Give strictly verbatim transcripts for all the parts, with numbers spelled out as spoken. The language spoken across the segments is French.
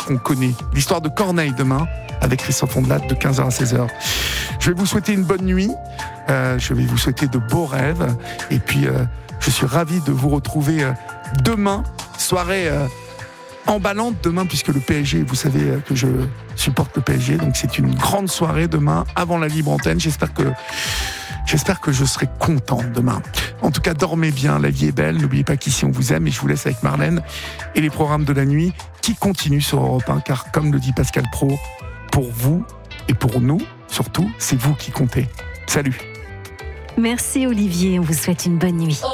qu'on connaît. L'histoire de Corneille demain, avec Christophe Ondelat de quinze heures à seize heures. Je vais vous souhaiter une bonne nuit, euh, je vais vous souhaiter de beaux rêves, et puis euh, je suis ravi de vous retrouver euh, demain, soirée euh, emballante demain, puisque le P S G, vous savez euh, que je supporte le P S G, donc c'est une grande soirée demain, avant la libre antenne. J'espère que, j'espère que je serai content demain. En tout cas, dormez bien, la vie est belle, n'oubliez pas qu'ici on vous aime, et je vous laisse avec Marlène et les programmes de la nuit qui continuent sur Europe un, car comme le dit Pascal Praud, pour vous et pour nous, surtout, c'est vous qui comptez. Salut. Merci Olivier, on vous souhaite une bonne nuit.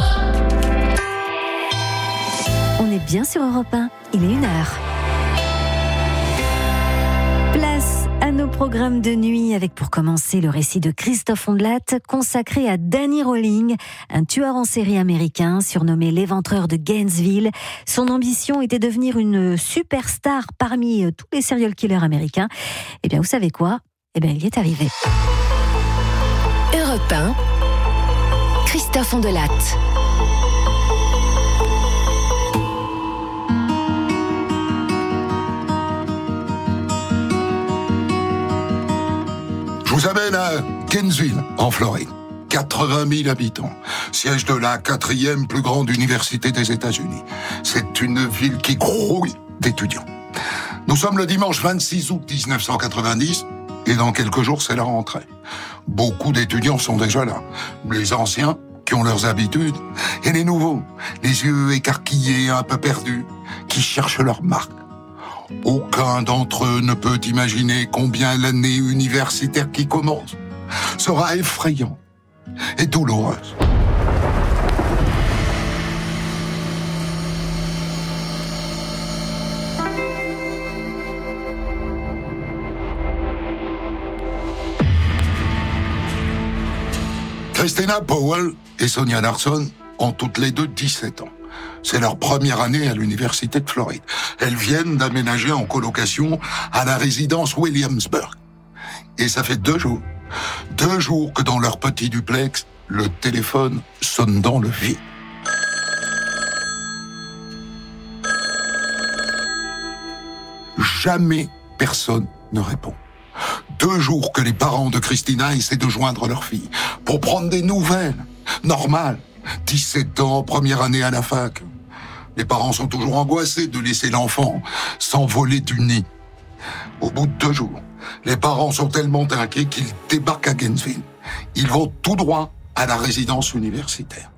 On est bien sur Europe un, il est une heure. Place à nos programmes de nuit avec pour commencer le récit de Christophe Ondelat consacré à Danny Rolling, un tueur en série américain surnommé l'éventreur de Gainesville. Son ambition était de devenir une superstar parmi tous les serial killers américains. Eh bien, vous savez quoi ? Eh bien, il y est arrivé. Europe un, Christophe Ondelat. Je vous amène à Gainesville, en Floride. quatre-vingt mille habitants, siège de la quatrième plus grande université des États-Unis. C'est une ville qui grouille d'étudiants. Nous sommes le dimanche vingt-six août dix-neuf cent quatre-vingt-dix, et dans quelques jours, c'est la rentrée. Beaucoup d'étudiants sont déjà là. Les anciens, qui ont leurs habitudes, et les nouveaux, les yeux écarquillés, un peu perdus, qui cherchent leur marque. Aucun d'entre eux ne peut imaginer combien l'année universitaire qui commence sera effrayante et douloureuse. Christina Powell et Sonia Larson ont toutes les deux dix-sept ans. C'est leur première année à l'université de Floride. Elles viennent d'aménager en colocation à la résidence Williamsburg. Et ça fait deux jours, deux jours que dans leur petit duplex, le téléphone sonne dans le vide. Jamais personne ne répond. Deux jours que les parents de Christina essaient de joindre leur fille pour prendre des nouvelles normales. dix-sept ans, première année à la fac. Les parents sont toujours angoissés de laisser l'enfant s'envoler du nid. Au bout de deux jours, les parents sont tellement inquiets qu'ils débarquent à Gainesville. Ils vont tout droit à la résidence universitaire.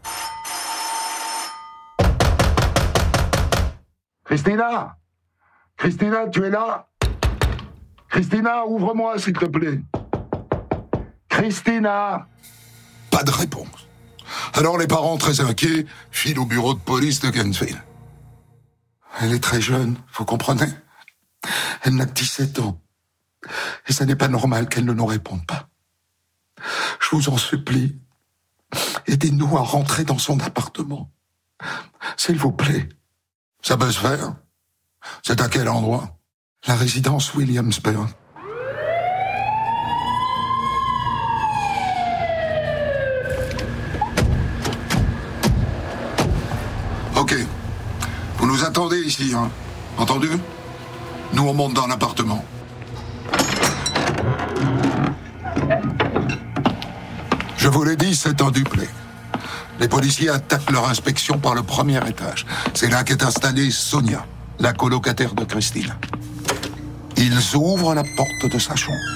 Christina! Christina, tu es là? Christina, ouvre-moi, s'il te plaît. Christina! Pas de réponse. Alors les parents, très inquiets, filent au bureau de police de Gainesville. Elle est très jeune, vous comprenez? Elle n'a que dix-sept ans. Et ça n'est pas normal qu'elle ne nous réponde pas. Je vous en supplie, aidez-nous à rentrer dans son appartement. S'il vous plaît. Ça peut se faire. C'est à quel endroit? La résidence Williamsburg. Ok. Vous nous attendez ici, hein? Entendu? Nous, on monte dans l'appartement. Je vous l'ai dit, c'est un duplex. Les policiers attaquent leur inspection par le premier étage. C'est là qu'est installée Sonia, la colocataire de Christine. Ils ouvrent la porte de sa chambre.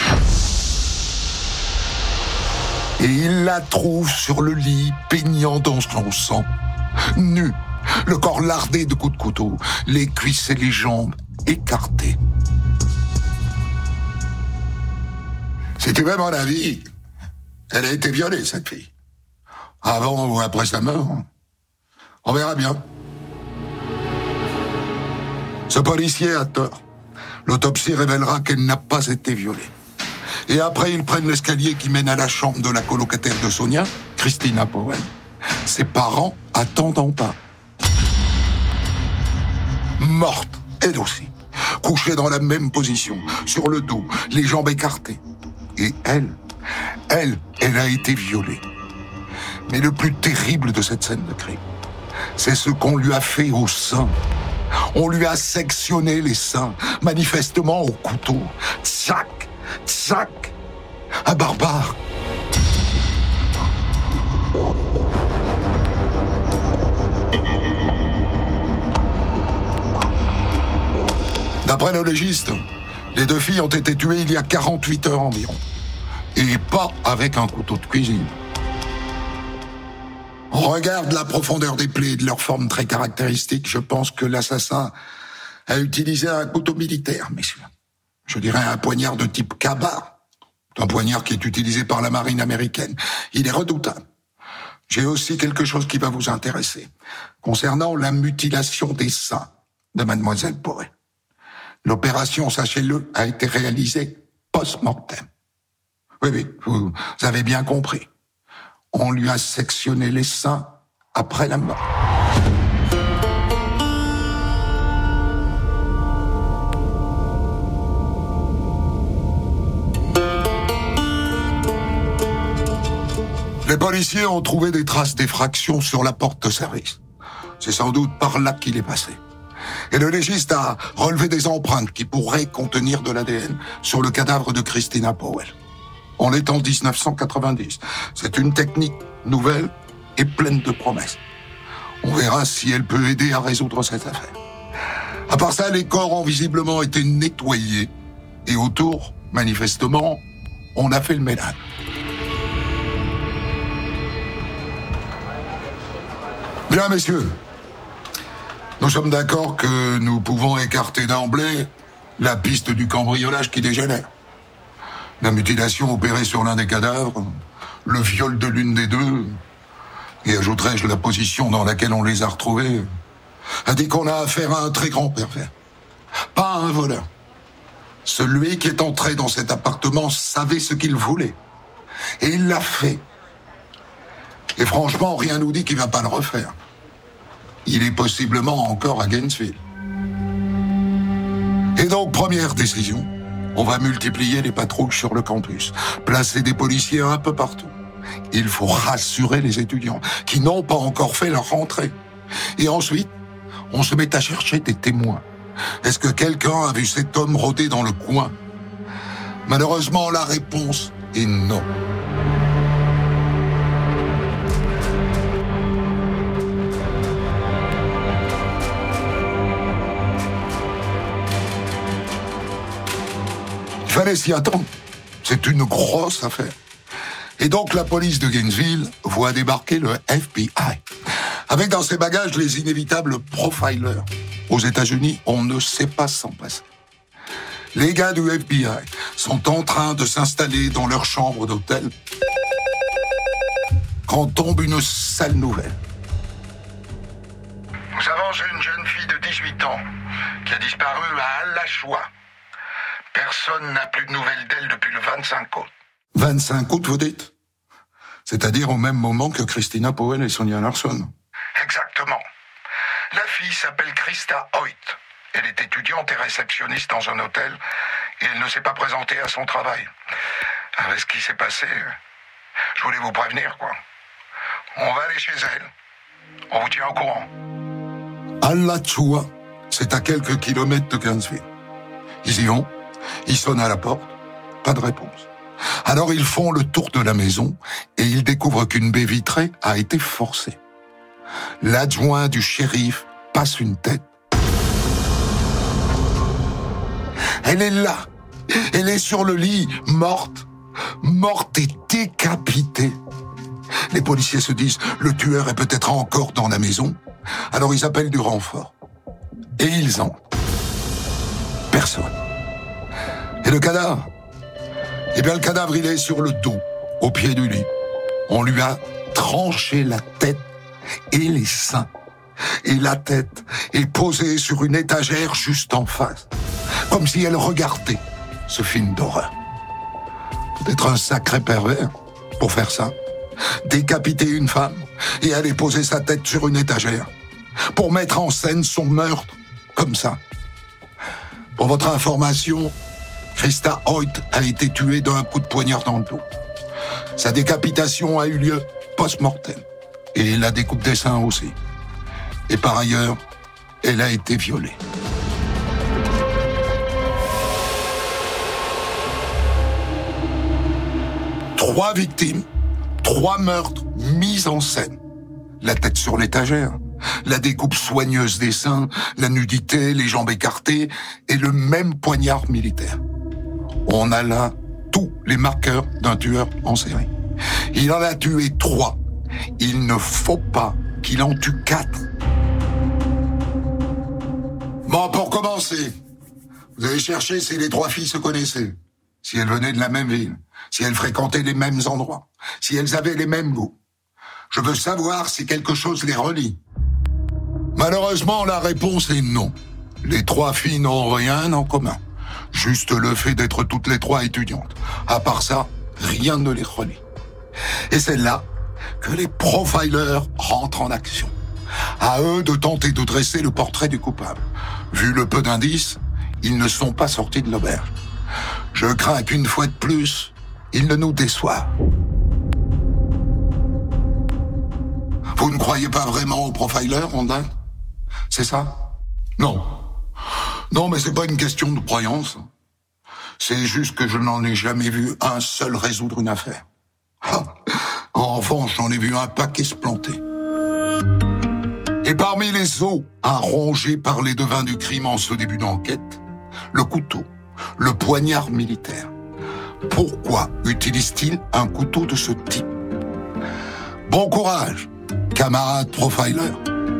Et ils la trouvent sur le lit, baignant dans son sang, nue, le corps lardé de coups de couteau, les cuisses et les jambes écartées. Si tu veux mon avis, elle a été violée, cette fille. Avant ou après sa mort, on verra bien. Ce policier a tort. L'autopsie révélera qu'elle n'a pas été violée. Et après, ils prennent l'escalier qui mène à la chambre de la colocataire de Sonia, Christina Powell. Ses parents attendent en bas. Morte, elle aussi. Couchée dans la même position, sur le dos, les jambes écartées. Et elle, elle, elle a été violée. Mais le plus terrible de cette scène de crime, c'est ce qu'on lui a fait au sein. On lui a sectionné les seins, manifestement au couteau. Tchac, tchac. Un barbare. D'après nos légistes, les deux filles ont été tuées il y a quarante-huit heures environ. Et pas avec un couteau de cuisine. Regarde la profondeur des plaies et de leur forme très caractéristique. Je pense que l'assassin a utilisé un couteau militaire, messieurs. Je dirais un poignard de type Kabar. Un poignard qui est utilisé par la marine américaine. Il est redoutable. J'ai aussi quelque chose qui va vous intéresser. Concernant la mutilation des seins de mademoiselle Powell. L'opération, sachez-le, a été réalisée post-mortem. Oui, oui, vous avez bien compris. On lui a sectionné les seins après la mort. Les policiers ont trouvé des traces d'effraction sur la porte de service. C'est sans doute par là qu'il est passé. Et le légiste a relevé des empreintes qui pourraient contenir de l'A D N sur le cadavre de Christina Powell. On est en dix-neuf cent quatre-vingt-dix. C'est une technique nouvelle et pleine de promesses. On verra si elle peut aider à résoudre cette affaire. À part ça, les corps ont visiblement été nettoyés. Et autour, manifestement, on a fait le ménage. Bien, messieurs. Nous sommes d'accord que nous pouvons écarter d'emblée la piste du cambriolage qui dégénère. La mutilation opérée sur l'un des cadavres, le viol de l'une des deux, et ajouterais-je la position dans laquelle on les a retrouvés, a dit qu'on a affaire à un très grand pervers. Pas à un voleur. Celui qui est entré dans cet appartement savait ce qu'il voulait. Et il l'a fait. Et franchement, rien nous dit qu'il va pas le refaire. Il est possiblement encore à Gainesville. Et donc, première décision, on va multiplier les patrouilles sur le campus, placer des policiers un peu partout. Il faut rassurer les étudiants qui n'ont pas encore fait leur rentrée. Et ensuite, on se met à chercher des témoins. Est-ce que quelqu'un a vu cet homme rôder dans le coin? Malheureusement, la réponse est non. Il fallait s'y attendre. C'est une grosse affaire. Et donc la police de Gainesville voit débarquer le F B I, avec dans ses bagages les inévitables profilers. Aux États-Unis, on ne sait pas s'en passer. Les gars du F B I sont en train de s'installer dans leur chambre d'hôtel quand tombe une sale nouvelle. Nous avons une jeune fille de dix-huit ans qui a disparu à Alachua. Personne n'a plus de nouvelles d'elle depuis le vingt-cinq août. vingt-cinq août, vous dites? C'est-à-dire au même moment que Christina Powell et Sonia Larson. Exactement. La fille s'appelle Krista Hoyt. Elle est étudiante et réceptionniste dans un hôtel et elle ne s'est pas présentée à son travail. Avec ce qui s'est passé, je voulais vous prévenir, quoi. On va aller chez elle. On vous tient au courant. Alachua, c'est à quelques kilomètres de Gainesville. Ils y vont. Ils sonnent à la porte, pas de réponse. Alors ils font le tour de la maison et ils découvrent qu'une baie vitrée a été forcée. L'adjoint du shérif passe une tête. Elle est là. Elle est sur le lit, morte. Morte et décapitée. Les policiers se disent, le tueur est peut-être encore dans la maison. Alors ils appellent du renfort. Et ils entrent. Personne. Et le cadavre? Eh bien, le cadavre, il est sur le dos, au pied du lit. On lui a tranché la tête et les seins. Et la tête est posée sur une étagère juste en face. Comme si elle regardait ce film d'horreur. Peut-être un sacré pervers pour faire ça. Décapiter une femme et aller poser sa tête sur une étagère. Pour mettre en scène son meurtre, comme ça. Pour votre information, Krista Hoyt a été tuée d'un coup de poignard dans le dos. Sa décapitation a eu lieu post-mortem. Et la découpe des seins aussi. Et par ailleurs, Elle a été violée. Trois victimes, trois meurtres mis en scène. La tête sur l'étagère, la découpe soigneuse des seins, la nudité, les jambes écartées et le même poignard militaire. On a là tous les marqueurs d'un tueur en série. Il en a tué trois. Il ne faut pas qu'il en tue quatre. Bon, pour commencer, vous allez chercher si les trois filles se connaissaient, si elles venaient de la même ville, si elles fréquentaient les mêmes endroits, si elles avaient les mêmes goûts. Je veux savoir si quelque chose les relie. Malheureusement, la réponse est non. Les trois filles n'ont rien en commun. Juste le fait d'être toutes les trois étudiantes. À part ça, rien ne les relie. Et c'est là que les profilers rentrent en action. À eux de tenter de dresser le portrait du coupable. Vu le peu d'indices, ils ne sont pas sortis de l'auberge. Je crains qu'une fois de plus, ils ne nous déçoivent. Vous ne croyez pas vraiment aux profilers, Rondin ? C'est ça ? Non. Non, mais c'est pas une question de croyance. C'est juste que je n'en ai jamais vu un seul résoudre une affaire. Ah, en revanche, j'en ai vu un paquet se planter. Et parmi les os à ronger par les devins du crime en ce début d'enquête, le couteau, le poignard militaire. Pourquoi utilise-t-il un couteau de ce type ? Bon courage, camarades profilers.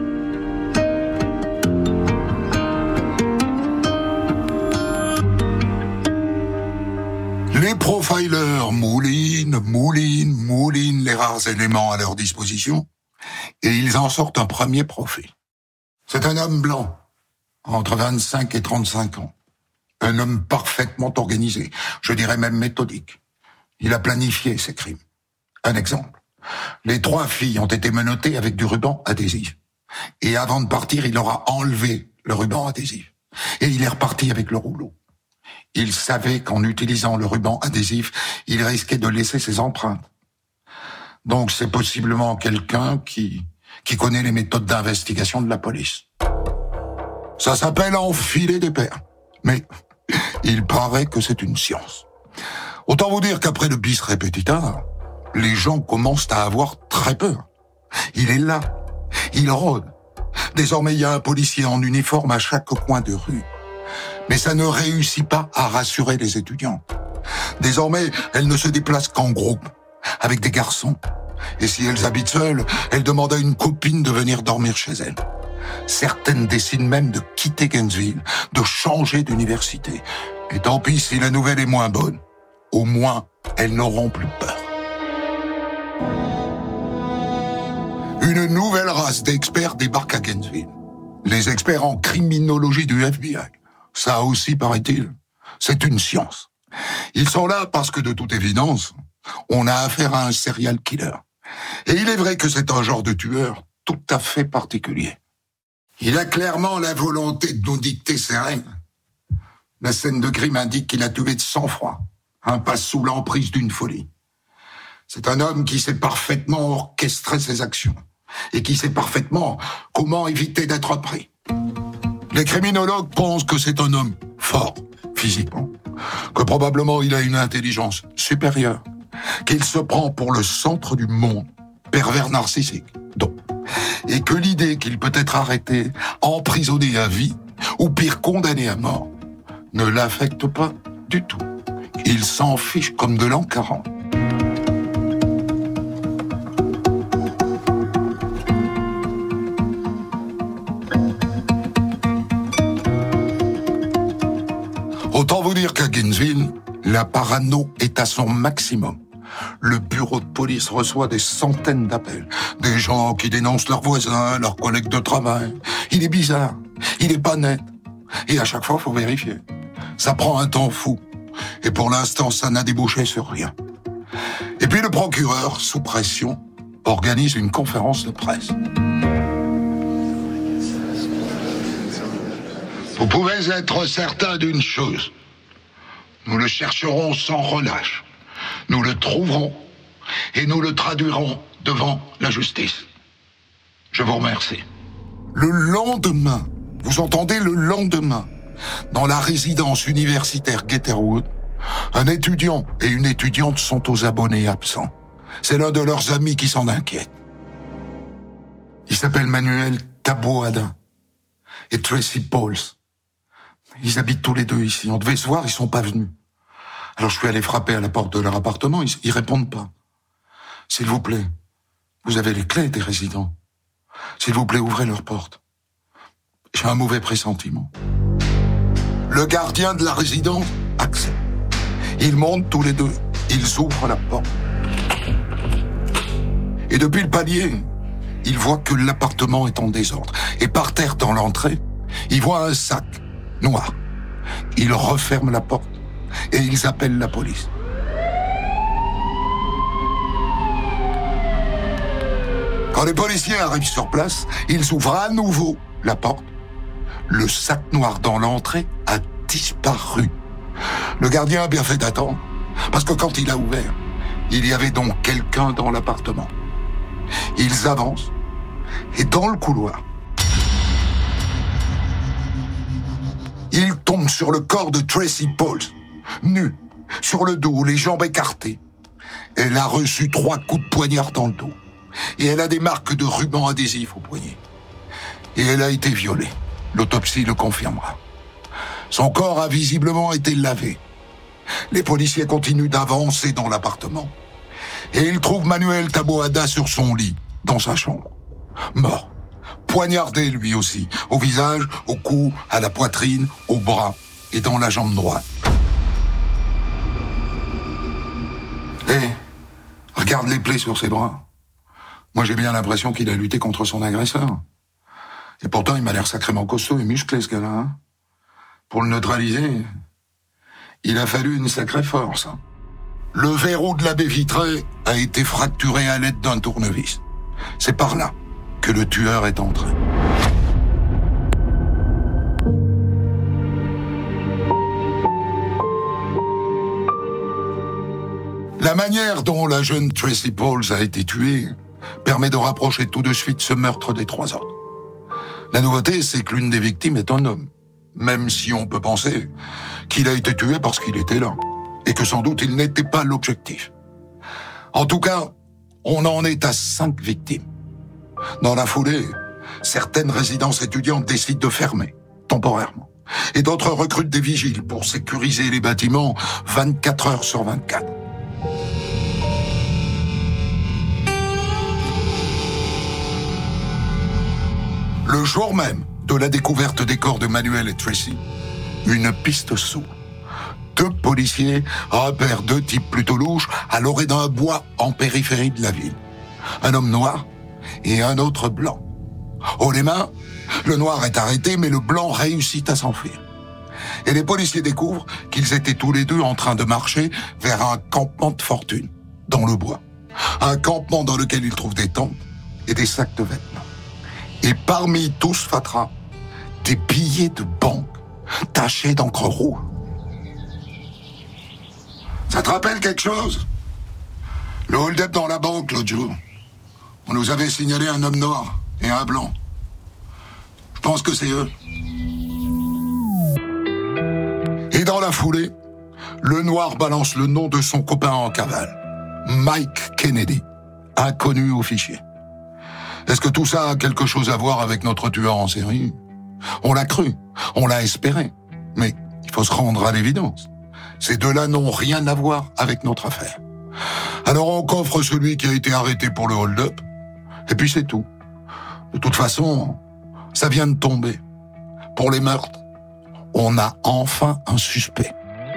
Les profilers moulinent, moulinent, moulinent les rares éléments à leur disposition et ils en sortent un premier profil. C'est un homme blanc, entre vingt-cinq et trente-cinq ans. Un homme parfaitement organisé, je dirais même méthodique. Il a planifié ses crimes. Un exemple. Les trois filles ont été menottées avec du ruban adhésif. Et avant de partir, il leur a enlevé le ruban adhésif. Et il est reparti avec le rouleau. Il savait qu'en utilisant le ruban adhésif, il risquait de laisser ses empreintes. Donc c'est possiblement quelqu'un qui, qui connaît les méthodes d'investigation de la police. Ça s'appelle enfiler des perles. Mais il paraît que c'est une science. Autant vous dire qu'après le bis repetita, les gens commencent à avoir très peur. Il est là, il rôde. Désormais, il y a un policier en uniforme à chaque coin de rue. Mais ça ne réussit pas à rassurer les étudiants. Désormais, elles ne se déplacent qu'en groupe, avec des garçons. Et si elles habitent seules, elles demandent à une copine de venir dormir chez elles. Certaines décident même de quitter Gainesville, de changer d'université. Et tant pis si la nouvelle est moins bonne. Au moins, elles n'auront plus peur. Une nouvelle race d'experts débarque à Gainesville. Les experts en criminologie du F B I. Ça aussi, paraît-il, c'est une science. Ils sont là parce que, de toute évidence, on a affaire à un serial killer. Et il est vrai que c'est un genre de tueur tout à fait particulier. Il a clairement la volonté de nous dicter ses règles. La scène de crime indique qu'il a tué de sang-froid, un pas sous l'emprise d'une folie. C'est un homme qui sait parfaitement orchestrer ses actions et qui sait parfaitement comment éviter d'être pris. Les criminologues pensent que c'est un homme fort, physiquement, que probablement il a une intelligence supérieure, qu'il se prend pour le centre du monde, pervers narcissique, donc, et que l'idée qu'il peut être arrêté, emprisonné à vie, ou pire condamné à mort, ne l'affecte pas du tout. Il s'en fiche comme de l'an quarante. Autant vous dire qu'à Gainesville, la parano est à son maximum. Le bureau de police reçoit des centaines d'appels. Des gens qui dénoncent leurs voisins, leurs collègues de travail. Il est bizarre, il est pas net. Et à chaque fois, il faut vérifier. Ça prend un temps fou. Et pour l'instant, ça n'a débouché sur rien. Et puis le procureur, sous pression, organise une conférence de presse. Vous pouvez être certain d'une chose. Nous le chercherons sans relâche. Nous le trouverons et nous le traduirons devant la justice. Je vous remercie. Le lendemain, vous entendez le lendemain, dans la résidence universitaire Gatorwood, un étudiant et une étudiante sont aux abonnés absents. C'est l'un de leurs amis qui s'en inquiète. Il s'appelle Manuel Taboada et Tracy Pauls. Ils habitent tous les deux ici. On devait se voir, ils sont pas venus. Alors je suis allé frapper à la porte de leur appartement, ils, ils répondent pas. S'il vous plaît, vous avez les clés des résidents. S'il vous plaît, ouvrez leur porte. J'ai un mauvais pressentiment. Le gardien de la résidence accepte. Ils montent tous les deux. Ils ouvrent la porte. Et depuis le palier, ils voient que l'appartement est en désordre. Et par terre, dans l'entrée, ils voient un sac noir. Ils referment la porte et ils appellent la police. Quand les policiers arrivent sur place, ils ouvrent à nouveau la porte. Le sac noir dans l'entrée a disparu. Le gardien a bien fait d'attendre, parce que quand il a ouvert, il y avait donc quelqu'un dans l'appartement. Ils avancent, et dans le couloir, ils tombent sur le corps de Tracy Pauls, nue, sur le dos, les jambes écartées. Elle a reçu trois coups de poignard dans le dos, et elle a des marques de ruban adhésif au poignet. Et elle a été violée. L'autopsie le confirmera. Son corps a visiblement été lavé. Les policiers continuent d'avancer dans l'appartement. Et ils trouvent Manuel Taboada sur son lit, dans sa chambre. Mort. Poignardé lui aussi. Au visage, au cou, à la poitrine, au bras et dans la jambe droite. Hé, regarde les plaies sur ses bras. Moi j'ai bien l'impression qu'il a lutté contre son agresseur. Et pourtant il m'a l'air sacrément costaud et musclé ce gars-là. Hein. Pour le neutraliser, il a fallu une sacrée force. Hein. Le verrou de la baie vitrée a été fracturé à l'aide d'un tournevis. C'est par là que le tueur est entré. La manière dont la jeune Tracy Pauls a été tuée permet de rapprocher tout de suite ce meurtre des trois autres. La nouveauté, c'est que l'une des victimes est un homme, même si on peut penser qu'il a été tué parce qu'il était là, et que sans doute il n'était pas l'objectif. En tout cas, on en est à cinq victimes. Dans la foulée, certaines résidences étudiantes décident de fermer, temporairement, et d'autres recrutent des vigiles pour sécuriser les bâtiments vingt-quatre heures sur vingt-quatre. Le jour même de la découverte des corps de Manuel et Tracy, une piste s'ouvre. Deux policiers repèrent deux types plutôt louches à l'orée d'un bois en périphérie de la ville. Un homme noir et un autre blanc. Haut les mains, le noir est arrêté, mais le blanc réussit à s'enfuir. Et les policiers découvrent qu'ils étaient tous les deux en train de marcher vers un campement de fortune, dans le bois. Un campement dans lequel ils trouvent des tentes et des sacs de vêtements. Et parmi tout ce fatras, des billets de banque tachés d'encre rouge. Ça te rappelle quelque chose? Le hold-up dans la banque l'autre jour. On nous avait signalé un homme noir et un blanc. Je pense que c'est eux. Et dans la foulée, le noir balance le nom de son copain en cavale, Mike Kennedy, inconnu au fichier. Est-ce que tout ça a quelque chose à voir avec notre tueur en série? On l'a cru, on l'a espéré, mais il faut se rendre à l'évidence. Ces deux-là n'ont rien à voir avec notre affaire. Alors on coffre celui qui a été arrêté pour le hold-up, et puis c'est tout. De toute façon, ça vient de tomber. Pour les meurtres, on a enfin un suspect.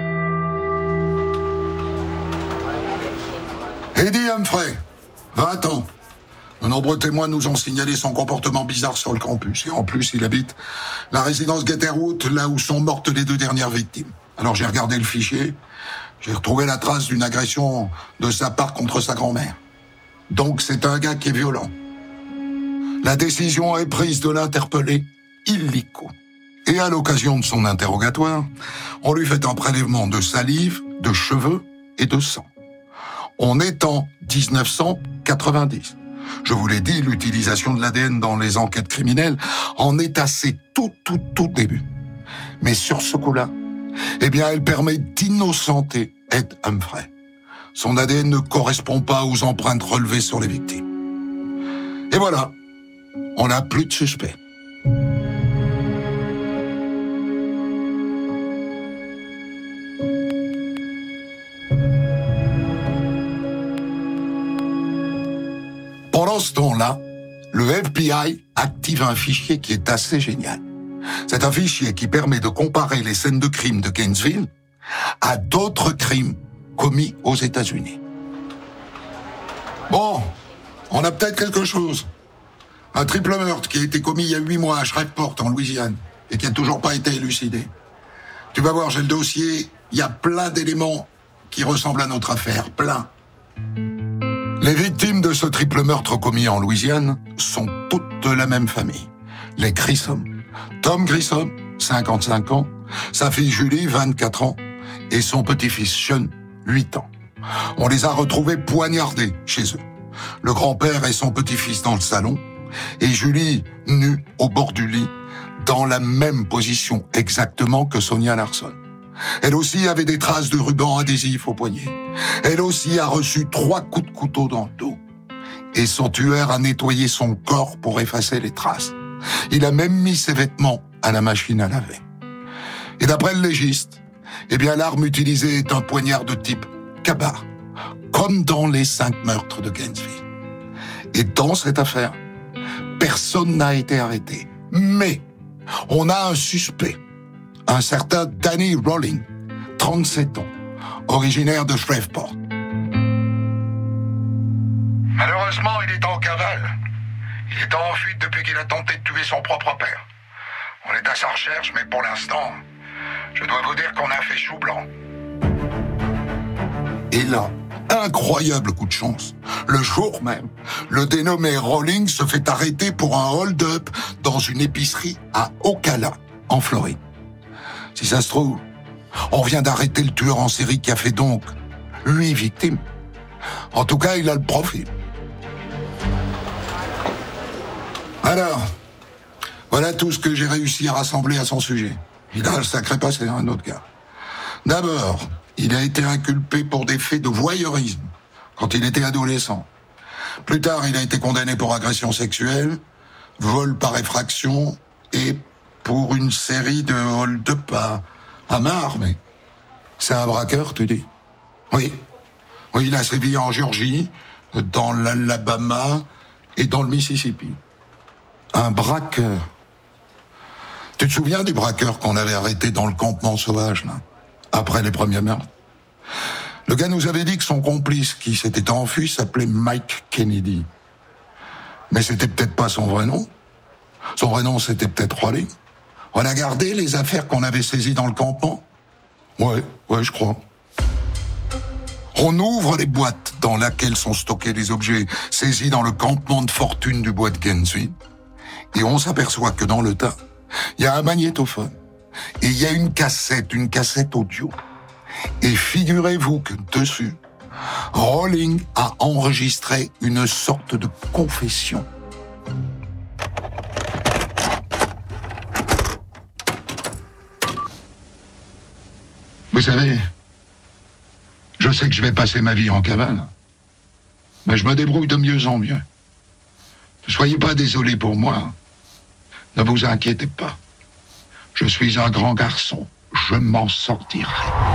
Eddie Humphrey, vingt ans. De nombreux témoins nous ont signalé son comportement bizarre sur le campus. Et en plus, il habite la résidence Gatorwood, là où sont mortes les deux dernières victimes. Alors j'ai regardé le fichier, j'ai retrouvé la trace d'une agression de sa part contre sa grand-mère. Donc c'est un gars qui est violent. La décision est prise de l'interpeller illico. Et à l'occasion de son interrogatoire, on lui fait un prélèvement de salive, de cheveux et de sang. On est en dix-neuf cent quatre-vingt-dix. Je vous l'ai dit, l'utilisation de l'A D N dans les enquêtes criminelles en est à ses tout, tout, tout début. Mais sur ce coup-là, eh bien, elle permet d'innocenter Ed Humphrey. Son A D N ne correspond pas aux empreintes relevées sur les victimes. Et voilà, on n'a plus de suspect. Pendant ce temps-là, le F B I active un fichier qui est assez génial. C'est un fichier qui permet de comparer les scènes de crime de Gainesville à d'autres crimes commis aux États-Unis. Bon, on a peut-être quelque chose. Un triple meurtre qui a été commis il y a huit mois à Shreveport, en Louisiane, et qui n'a toujours pas été élucidé. Tu vas voir, j'ai le dossier, il y a plein d'éléments qui ressemblent à notre affaire, plein. Les victimes de ce triple meurtre commis en Louisiane sont toutes de la même famille. Les Grissom. Tom Grissom, cinquante-cinq ans, sa fille Julie, vingt-quatre ans, et son petit-fils Sean, huit ans. On les a retrouvés poignardés chez eux. Le grand-père et son petit-fils dans le salon, et Julie nue au bord du lit, dans la même position exactement que Sonia Larson. Elle aussi avait des traces de ruban adhésif au poignet. Elle aussi a reçu trois coups de couteau dans le dos. Et son tueur a nettoyé son corps pour effacer les traces. Il a même mis ses vêtements à la machine à laver. Et d'après le légiste, eh bien l'arme utilisée est un poignard de type Kabar, comme dans les cinq meurtres de Gainesville. Et dans cette affaire, personne n'a été arrêté. Mais on a un suspect, un certain Danny Rolling, trente-sept ans, originaire de Shreveport. Malheureusement, il est en cavale. Il est en fuite depuis qu'il a tenté de tuer son propre père. On est à sa recherche, mais pour l'instant, je dois vous dire qu'on a fait chou blanc. Et là, incroyable coup de chance, le jour même, le dénommé Rolling se fait arrêter pour un hold-up dans une épicerie à Ocala, en Floride. Si ça se trouve, on vient d'arrêter le tueur en série qui a fait donc huit victimes. En tout cas, il a le profil. Alors, voilà tout ce que j'ai réussi à rassembler à son sujet. Il a un sacré passé, un autre gars. D'abord, il a été inculpé pour des faits de voyeurisme quand il était adolescent. Plus tard, il a été condamné pour agression sexuelle, vol par effraction et pour une série de hold-up à, à main armée. C'est un braqueur, tu dis? Oui. Oui, il a sévi en Géorgie, dans l'Alabama et dans le Mississippi. Un braqueur. Tu te souviens du braqueur qu'on avait arrêté dans le campement sauvage, là, après les premiers meurtres? Le gars nous avait dit que son complice qui s'était enfui s'appelait Mike Kennedy. Mais c'était peut-être pas son vrai nom. Son vrai nom, c'était peut-être Rolling. On a gardé les affaires qu'on avait saisies dans le campement? Ouais, ouais, je crois. On ouvre les boîtes dans lesquelles sont stockés les objets saisis dans le campement de fortune du bois de Gainesville. Et on s'aperçoit que dans le tas, il y a un magnétophone. Et il y a une cassette, une cassette audio. Et figurez-vous que dessus, Rolling a enregistré une sorte de confession. Vous savez, je sais que je vais passer ma vie en cavale, mais je me débrouille de mieux en mieux. Ne soyez pas désolés pour moi. Ne vous inquiétez pas. Je suis un grand garçon. Je m'en sortirai.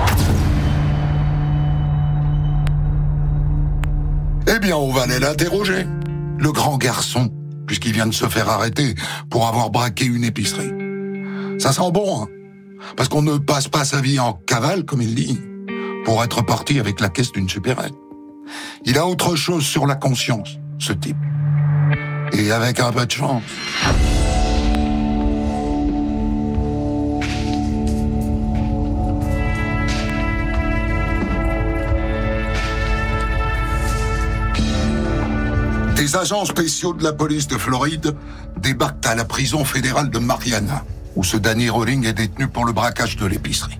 Eh bien, on va aller l'interroger. Le grand garçon, puisqu'il vient de se faire arrêter pour avoir braqué une épicerie. Ça sent bon, hein? Parce qu'on ne passe pas sa vie en cavale, comme il dit, pour être parti avec la caisse d'une supérette. Il a autre chose sur la conscience, ce type. Et avec un peu de chance. Des agents spéciaux de la police de Floride débarquent à la prison fédérale de Marianna, où ce Danny Rolling est détenu pour le braquage de l'épicerie.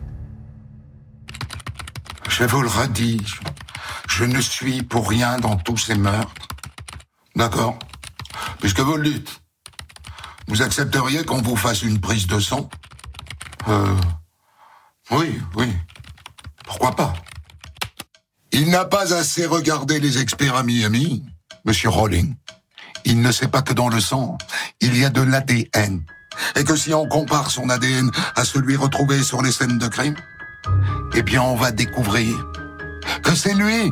Je vous le redis, je ne suis pour rien dans tous ces meurtres. D'accord. Puisque vous le dites, vous accepteriez qu'on vous fasse une prise de sang ? Euh... Oui, oui. Pourquoi pas ? Il n'a pas assez regardé les experts à Miami, Monsieur Rowling. Il ne sait pas que dans le sang, il y a de l'A D N. Et que si on compare son A D N à celui retrouvé sur les scènes de crime, eh bien on va découvrir que c'est lui.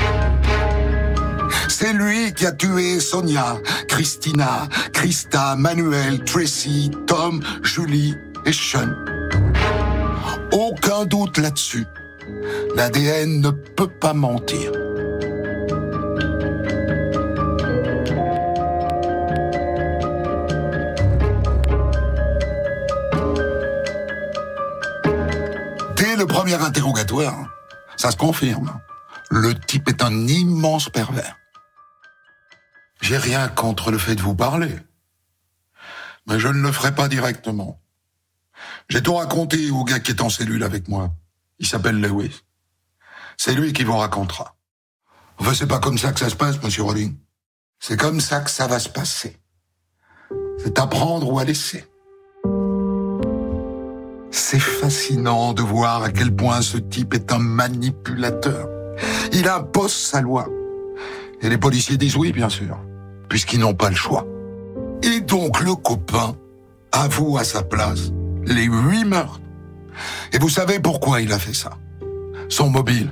C'est lui qui a tué Sonia, Christina, Christa, Manuel, Tracy, Tom, Julie et Sean. Aucun doute là-dessus. L'A D N ne peut pas mentir. Dès le premier interrogatoire, ça se confirme. Le type est un immense pervers. J'ai rien contre le fait de vous parler, mais je ne le ferai pas directement. J'ai tout raconté au gars qui est en cellule avec moi. Il s'appelle Lewis. C'est lui qui vous racontera. Enfin, c'est pas comme ça que ça se passe, Monsieur Rowling. C'est comme ça que ça va se passer. C'est à prendre ou à laisser. C'est fascinant de voir à quel point ce type est un manipulateur. Il impose sa loi. Et les policiers disent oui, bien sûr, puisqu'ils n'ont pas le choix. Et donc le copain avoue à sa place les huit meurtres. Et vous savez pourquoi il a fait ça ? Son mobile.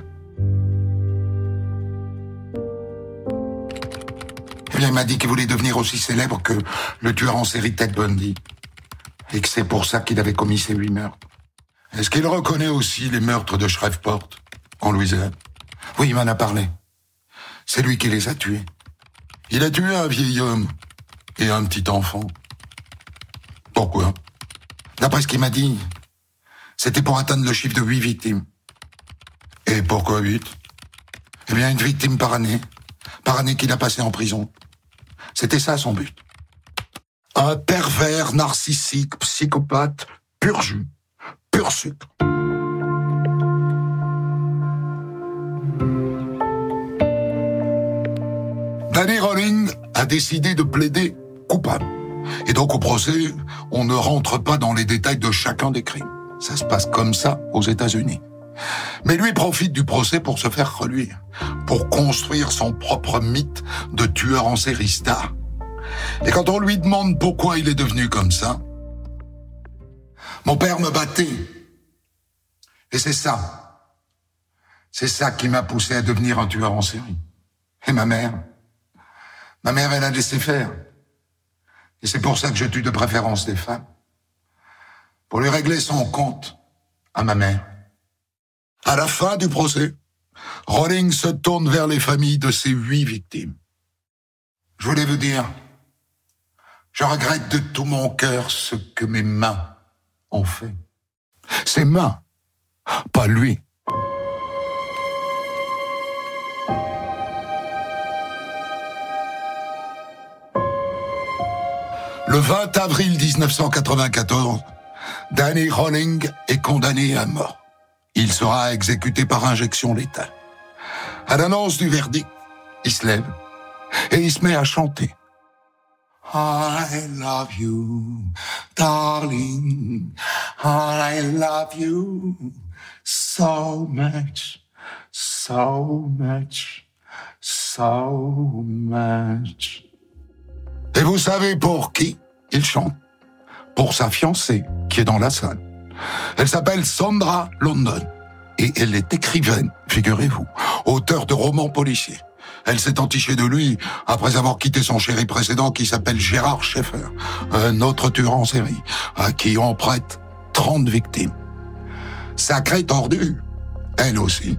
Eh bien, il m'a dit qu'il voulait devenir aussi célèbre que le tueur en série Ted Bundy. Et que c'est pour ça qu'il avait commis ces huit meurtres. Est-ce qu'il reconnaît aussi les meurtres de Shreveport, en Louisiane ? Oui, il m'en a parlé. C'est lui qui les a tués. Il a tué un vieil homme et un petit enfant. Pourquoi ? D'après ce qu'il m'a dit, c'était pour atteindre le chiffre de huit victimes. Et pourquoi huit ? Eh bien, une victime par année. Par année qu'il a passé en prison. C'était ça son but. Un pervers narcissique, psychopathe, pur jus, pur sucre. Danny Rowling a décidé de plaider coupable. Et donc au procès, on ne rentre pas dans les détails de chacun des crimes. Ça se passe comme ça aux États-Unis. Mais lui profite du procès pour se faire reluire, pour construire son propre mythe de tueur en série star. Et quand on lui demande pourquoi il est devenu comme ça, mon père me battait. Et c'est ça. C'est ça qui m'a poussé à devenir un tueur en série. Et ma mère, ma mère, elle a laissé faire. Et c'est pour ça que je tue de préférence des femmes. Pour lui régler son compte à ma mère. À la fin du procès, Rowling se tourne vers les familles de ses huit victimes. Je voulais vous dire, je regrette de tout mon cœur ce que mes mains ont fait. Ses mains, pas lui. Le vingt avril dix-neuf cent quatre-vingt-quatorze, Danny Rowling est condamné à mort. Il sera exécuté par injection létale. À l'annonce du verdict, il se lève et il se met à chanter. I love you, darling. I love you so much, so much, so much. Et vous savez pour qui il chante ? Pour sa fiancée qui est dans la salle. Elle s'appelle Sandra London et elle est écrivaine, figurez-vous, auteure de romans policiers. Elle s'est entichée de lui après avoir quitté son chéri précédent qui s'appelle Gérard Schaeffer, un autre tueur en série, à qui on prête trente victimes. Sacrée tordue, elle aussi.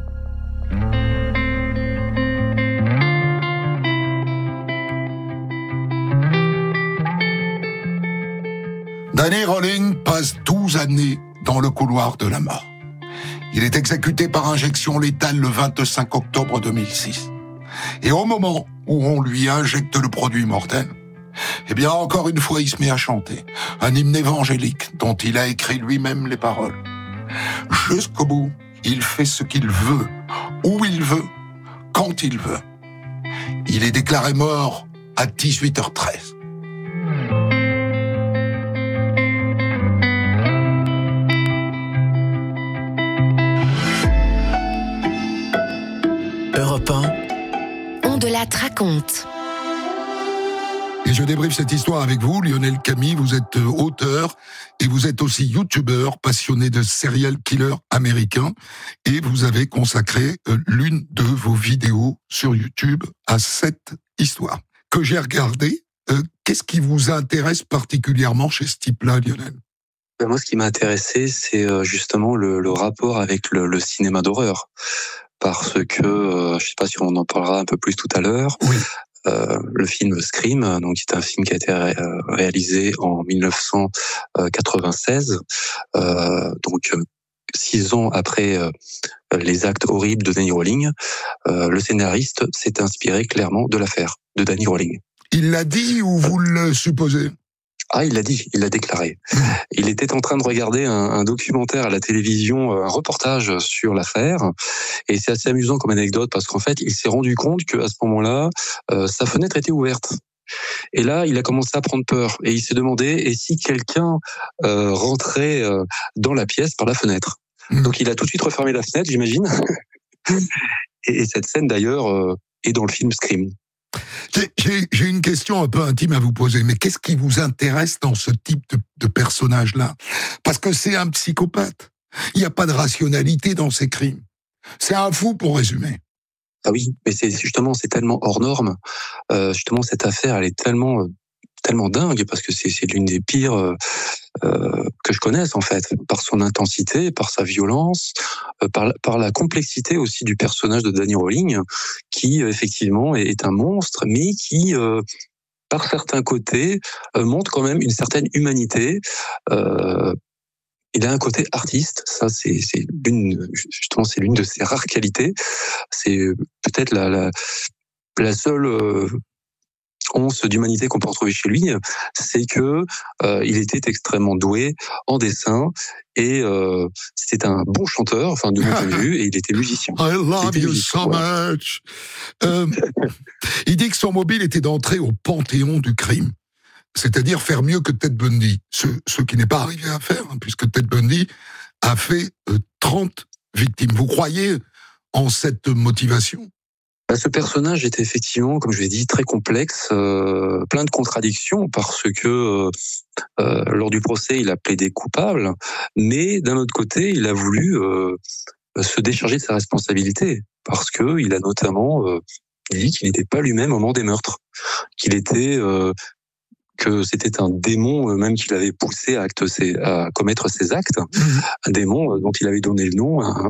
Danny Rowling passe douze années dans le couloir de la mort. Il est exécuté par injection létale le vingt-cinq octobre deux mille six. Et au moment où on lui injecte le produit mortel, eh bien encore une fois il se met à chanter un hymne évangélique dont il a écrit lui-même les paroles. Jusqu'au bout, il fait ce qu'il veut, où il veut, quand il veut. Il est déclaré mort à dix-huit heures treize. Europe un. On de la raconte. Et je débriefe cette histoire avec vous, Lionel Camille. Vous êtes auteur et vous êtes aussi youtubeur passionné de serial killers américains. Et vous avez consacré l'une de vos vidéos sur YouTube à cette histoire que j'ai regardée. Euh, qu'est-ce qui vous intéresse particulièrement chez ce type-là, Lionel ? Moi, ce qui m'a intéressé, c'est justement le, le rapport avec le, le cinéma d'horreur. Parce que, euh, je sais pas si on en parlera un peu plus tout à l'heure, oui. euh, le film Scream, donc c'est un film qui a été ré- réalisé en dix-neuf cent quatre-vingt-seize, euh, donc six ans après euh, les actes horribles de Danny Rolling, euh, le scénariste s'est inspiré clairement de l'affaire de Danny Rolling. Il l'a dit ou vous le supposez ? Ah, il l'a dit, il l'a déclaré. Il était en train de regarder un, un documentaire à la télévision, un reportage sur l'affaire, et c'est assez amusant comme anecdote parce qu'en fait, il s'est rendu compte qu'à ce moment-là, euh, sa fenêtre était ouverte. Et là, il a commencé à prendre peur et il s'est demandé et si quelqu'un euh, rentrait euh, dans la pièce par la fenêtre. Mmh. Donc, il a tout de suite refermé la fenêtre, j'imagine. et, et cette scène d'ailleurs euh, est dans le film Scream. J'ai, j'ai, j'ai une question un peu intime à vous poser, mais qu'est-ce qui vous intéresse dans ce type de, de personnage-là ? Parce que c'est un psychopathe. Il n'y a pas de rationalité dans ses crimes. C'est un fou, pour résumer. Ah oui, mais c'est justement, c'est tellement hors norme. Euh, justement, cette affaire, elle est tellement, euh, tellement dingue parce que c'est, c'est l'une des pires euh, euh, que je connaisse en fait, par son intensité, par sa violence, euh, par, par la complexité aussi du personnage de Danny Rolling, qui euh, effectivement est, est un monstre, mais qui, euh, par certains côtés, euh, montre quand même une certaine humanité. Euh, il a un côté artiste, ça c'est, c'est l'une, justement, c'est l'une de ses rares qualités. C'est peut-être la, la, la seule euh, once d'humanité qu'on peut retrouver chez lui, c'est que euh, il était extrêmement doué en dessin et euh, c'était un bon chanteur, enfin de mon point de vue, et il était musicien. I love C'était you musicien, so voilà. much. Euh, il dit que son mobile était d'entrer au panthéon du crime, c'est-à-dire faire mieux que Ted Bundy, ce, ce qui n'est pas arrivé à faire, hein, puisque Ted Bundy a fait euh, trente victimes. Vous croyez en cette motivation ? Ce personnage était effectivement, comme je l'ai dit, très complexe, euh, plein de contradictions, parce que euh, lors du procès, il a plaidé coupable, mais d'un autre côté, il a voulu euh, se décharger de sa responsabilité, parce que il a notamment euh, dit qu'il n'était pas lui-même au moment des meurtres, qu'il était euh, que c'était un démon même qui l'avait poussé à, acte ses, à commettre ses actes, mmh. un démon dont il avait donné le nom à,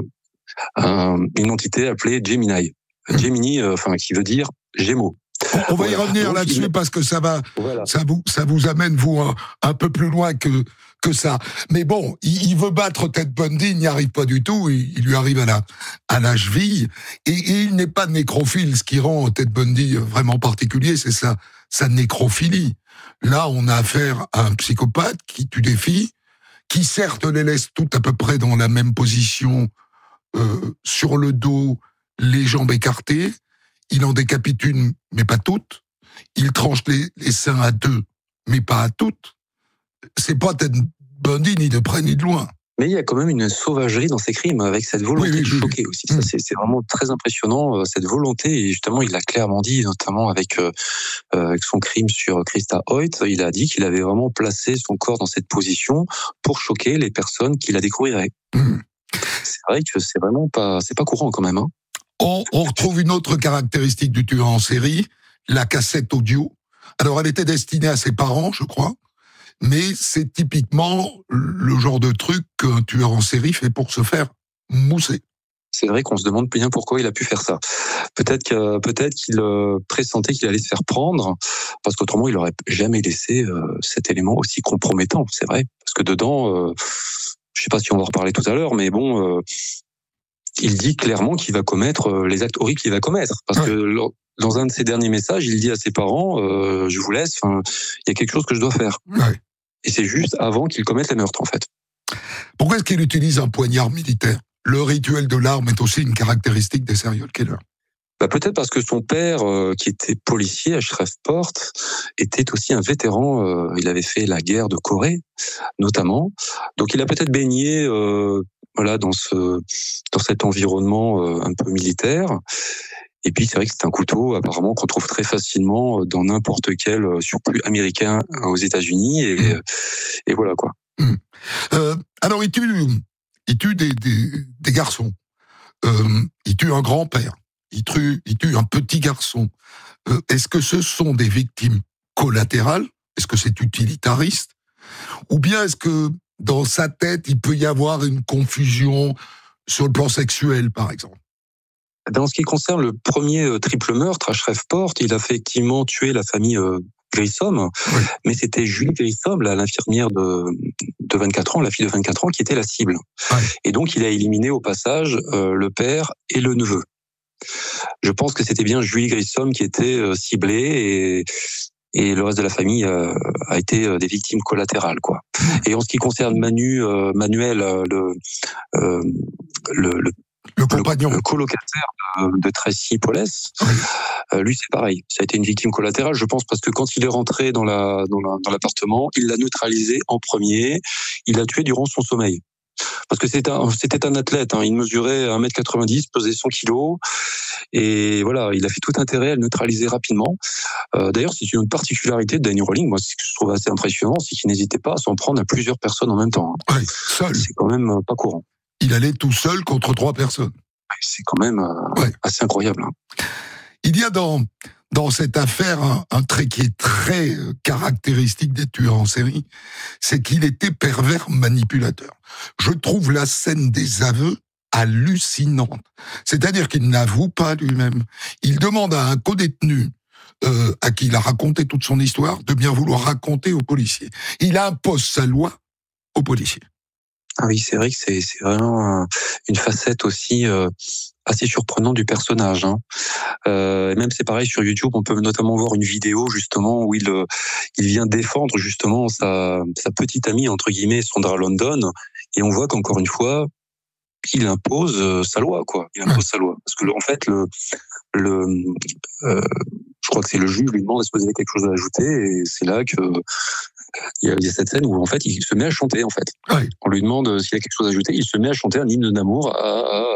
à une entité appelée Gemini. Gemini, euh, enfin, qui veut dire Gémeaux. On va voilà. y revenir Donc, là-dessus il... parce que ça va, voilà. ça vous, ça vous amène vous un, un peu plus loin que que ça. Mais bon, il, il veut battre Ted Bundy, il n'y arrive pas du tout. Il, il lui arrive à la à la cheville et, et il n'est pas nécrophile. Ce qui rend Ted Bundy vraiment particulier, c'est sa sa nécrophilie. Là, on a affaire à un psychopathe qui tue des filles, qui certes les laisse toutes à peu près dans la même position, euh, sur le dos, les jambes écartées, il en décapite une, mais pas toutes. Il tranche les, les seins à deux, mais pas à toutes. C'est pas Ted Bundy ni de près ni de loin. Mais il y a quand même une sauvagerie dans ses crimes, avec cette volonté oui, oui, de oui, choquer oui. aussi. Ça, c'est, c'est vraiment très impressionnant, cette volonté. Et justement, il l'a clairement dit, notamment avec, euh, avec son crime sur Christa Hoyt. Il a dit qu'il avait vraiment placé son corps dans cette position pour choquer les personnes qui la découvriraient. Mmh. C'est vrai que c'est vraiment pas, c'est pas courant quand même, hein. On, on retrouve une autre caractéristique du tueur en série, la cassette audio. Alors, elle était destinée à ses parents, je crois, mais c'est typiquement le genre de truc qu'un tueur en série fait pour se faire mousser. C'est vrai qu'on se demande bien pourquoi il a pu faire ça. Peut-être que, peut-être qu'il pressentait qu'il allait se faire prendre, parce qu'autrement, il aurait jamais laissé euh, cet élément aussi compromettant, c'est vrai. Parce que dedans, euh, je sais pas si on va en reparler tout à l'heure, mais bon... Euh, il dit clairement qu'il va commettre les actes horribles qu'il va commettre. Parce ouais. que dans un de ses derniers messages, il dit à ses parents, euh, je vous laisse, il y a quelque chose que je dois faire. Ouais. Et c'est juste avant qu'il commette les meurtres, en fait. Pourquoi est-ce qu'il utilise un poignard militaire ? Le rituel de l'arme est aussi une caractéristique des serial killers. Bah peut-être parce que son père, euh, qui était policier à Shreveport, était aussi un vétéran. Euh, il avait fait la guerre de Corée, notamment. Donc il a peut-être baigné, euh, voilà, dans ce, dans cet environnement euh, un peu militaire. Et puis c'est vrai que c'est un couteau apparemment qu'on trouve très facilement dans n'importe quel surplus américain aux États-Unis. Et, mmh. et voilà quoi. Mmh. Euh, alors il tue, il tue des, des, des garçons. Euh, il tue un grand-père. Il tue, il tue un petit garçon. Euh, est-ce que ce sont des victimes collatérales? Est-ce que c'est utilitariste? Ou bien est-ce que dans sa tête, il peut y avoir une confusion sur le plan sexuel, par exemple? Dans ce qui concerne le premier triple meurtre à Shreveport, il a effectivement tué la famille euh, Grissom, oui. mais c'était Julie Grissom, l'infirmière de, de vingt-quatre ans, la fille de vingt-quatre ans, qui était la cible. Oui. Et donc il a éliminé au passage euh, le père et le neveu. Je pense que c'était bien Julie Grissom qui était euh, ciblée et, et le reste de la famille euh, a été euh, des victimes collatérales, quoi. Et en ce qui concerne Manu, euh, Manuel, euh, le, euh, le, le Le compagnon. Le, le colocataire de, de Tracy Polès, oui. euh, lui c'est pareil. Ça a été une victime collatérale, je pense, parce que quand il est rentré dans, la, dans, la, dans l'appartement, il l'a neutralisé en premier, il l'a tué durant son sommeil. Parce que c'était un, c'était un athlète, hein. Il mesurait un mètre quatre-vingt-dix, pesait cent kilos, et voilà, il a fait tout intérêt à le neutraliser rapidement. Euh, d'ailleurs, c'est une autre particularité de Danny Rolling, moi, ce que je trouve assez impressionnant, c'est qu'il n'hésitait pas à s'en prendre à plusieurs personnes en même temps. Oui, seul. C'est quand même pas courant. Il allait tout seul contre trois personnes. C'est quand même euh, ouais. assez incroyable. Hein. Il y a dans, dans cette affaire un, un trait qui est très caractéristique des tueurs en série, c'est qu'il était pervers manipulateur. Je trouve la scène des aveux hallucinante. C'est-à-dire qu'il n'avoue pas lui-même. Il demande à un codétenu euh, à qui il a raconté toute son histoire de bien vouloir raconter aux policiers. Il impose sa loi aux policiers. Ah oui, c'est vrai que c'est, c'est vraiment une facette aussi euh, assez surprenante du personnage. Hein. Euh, et même c'est pareil sur YouTube, on peut notamment voir une vidéo justement où il il vient défendre justement sa sa petite amie entre guillemets Sondra London, et on voit qu'encore une fois il impose sa loi, quoi. Il impose sa loi parce que en fait le le euh, je crois que c'est le juge lui demande est-ce que vous avez quelque chose à ajouter, et c'est là que il y a cette scène où en fait il se met à chanter en fait. Oui. On lui demande s'il y a quelque chose à ajouter, il se met à chanter un hymne d'amour à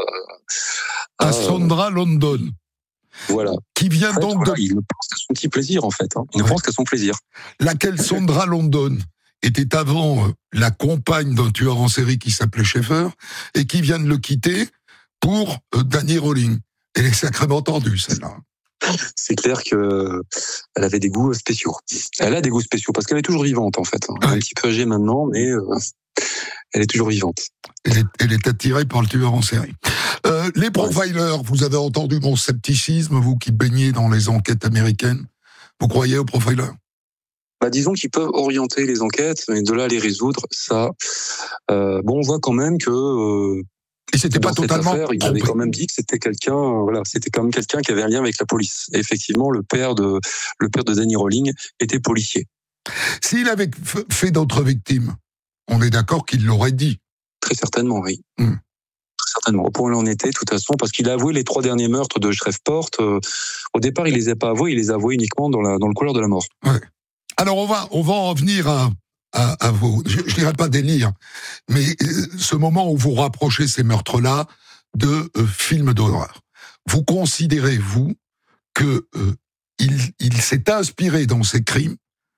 à, à, à Sondra London. Voilà. Qui vient en fait, donc voilà, de... il ne pense qu'à son petit plaisir en fait. Hein. Il ouais. ne pense qu'à son plaisir. Laquelle Sondra London était avant la compagne d'un tueur en série qui s'appelait Schaeffer et qui vient de le quitter pour euh, Danny Rolling. Elle est sacrément tendue celle-là. C'est clair que elle avait des goûts spéciaux. Elle a des goûts spéciaux parce qu'elle est toujours vivante en fait. Elle est un petit peu âgée maintenant, mais euh, elle est toujours vivante. Elle est, elle est attirée par le tueur en série. Euh, les profilers, vous avez entendu mon scepticisme, vous qui baignez dans les enquêtes américaines. Vous croyez aux profilers? Bah, disons qu'ils peuvent orienter les enquêtes, mais de là à les résoudre, ça. Euh, bon, on voit quand même que. Euh, Et c'était pas totalement. Affaire, il avait quand même dit que c'était quelqu'un, euh, voilà, c'était quand même quelqu'un qui avait un lien avec la police. Et effectivement, le père de le père de Danny Rolling était policier. S'il avait fait d'autres victimes, on est d'accord qu'il l'aurait dit. Très certainement, oui. Mm. Très certainement. Au point où l'on était, de toute façon, parce qu'il a avoué les trois derniers meurtres de Shreveport. Euh, au départ, il les a pas avoués, il les a avoués uniquement dans la dans le couloir de la mort. Ouais. Alors on va on va en venir à À, à vos, je, je dirais pas délire, mais euh, ce moment où vous rapprochez ces meurtres-là de euh, films d'horreur. Vous considérez, vous, que euh, il, il s'est inspiré dans ses crimes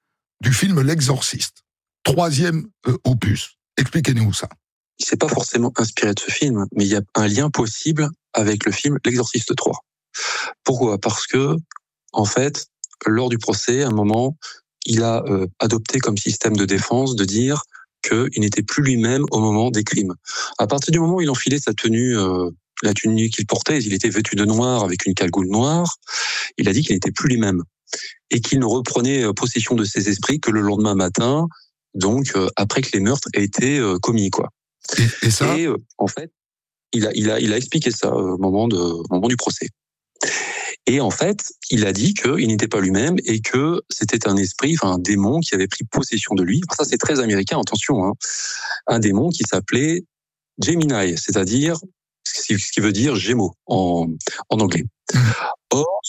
du film L'Exorciste, troisième euh, opus. Expliquez-nous ça. Il s'est pas forcément inspiré de ce film, mais il y a un lien possible avec le film L'Exorciste trois. Pourquoi ? Parce que, en fait, lors du procès, à un moment, il a euh, adopté comme système de défense de dire qu'il n'était plus lui-même au moment des crimes. À partir du moment où il enfilait sa tenue, euh, la tenue qu'il portait, il était vêtu de noir avec une cagoule noire, il a dit qu'il n'était plus lui-même et qu'il ne reprenait possession de ses esprits que le lendemain matin, donc euh, après que les meurtres aient été euh, commis, quoi. Et, et ça Et euh, en fait, il a, il a, il a expliqué ça au moment de, au moment du procès. Et en fait, il a dit qu'il n'était pas lui-même et que c'était un esprit, enfin un démon qui avait pris possession de lui. Alors ça, c'est très américain, attention, hein. Un démon qui s'appelait Gemini, c'est-à-dire ce qui veut dire Gémeaux en, en anglais. Or,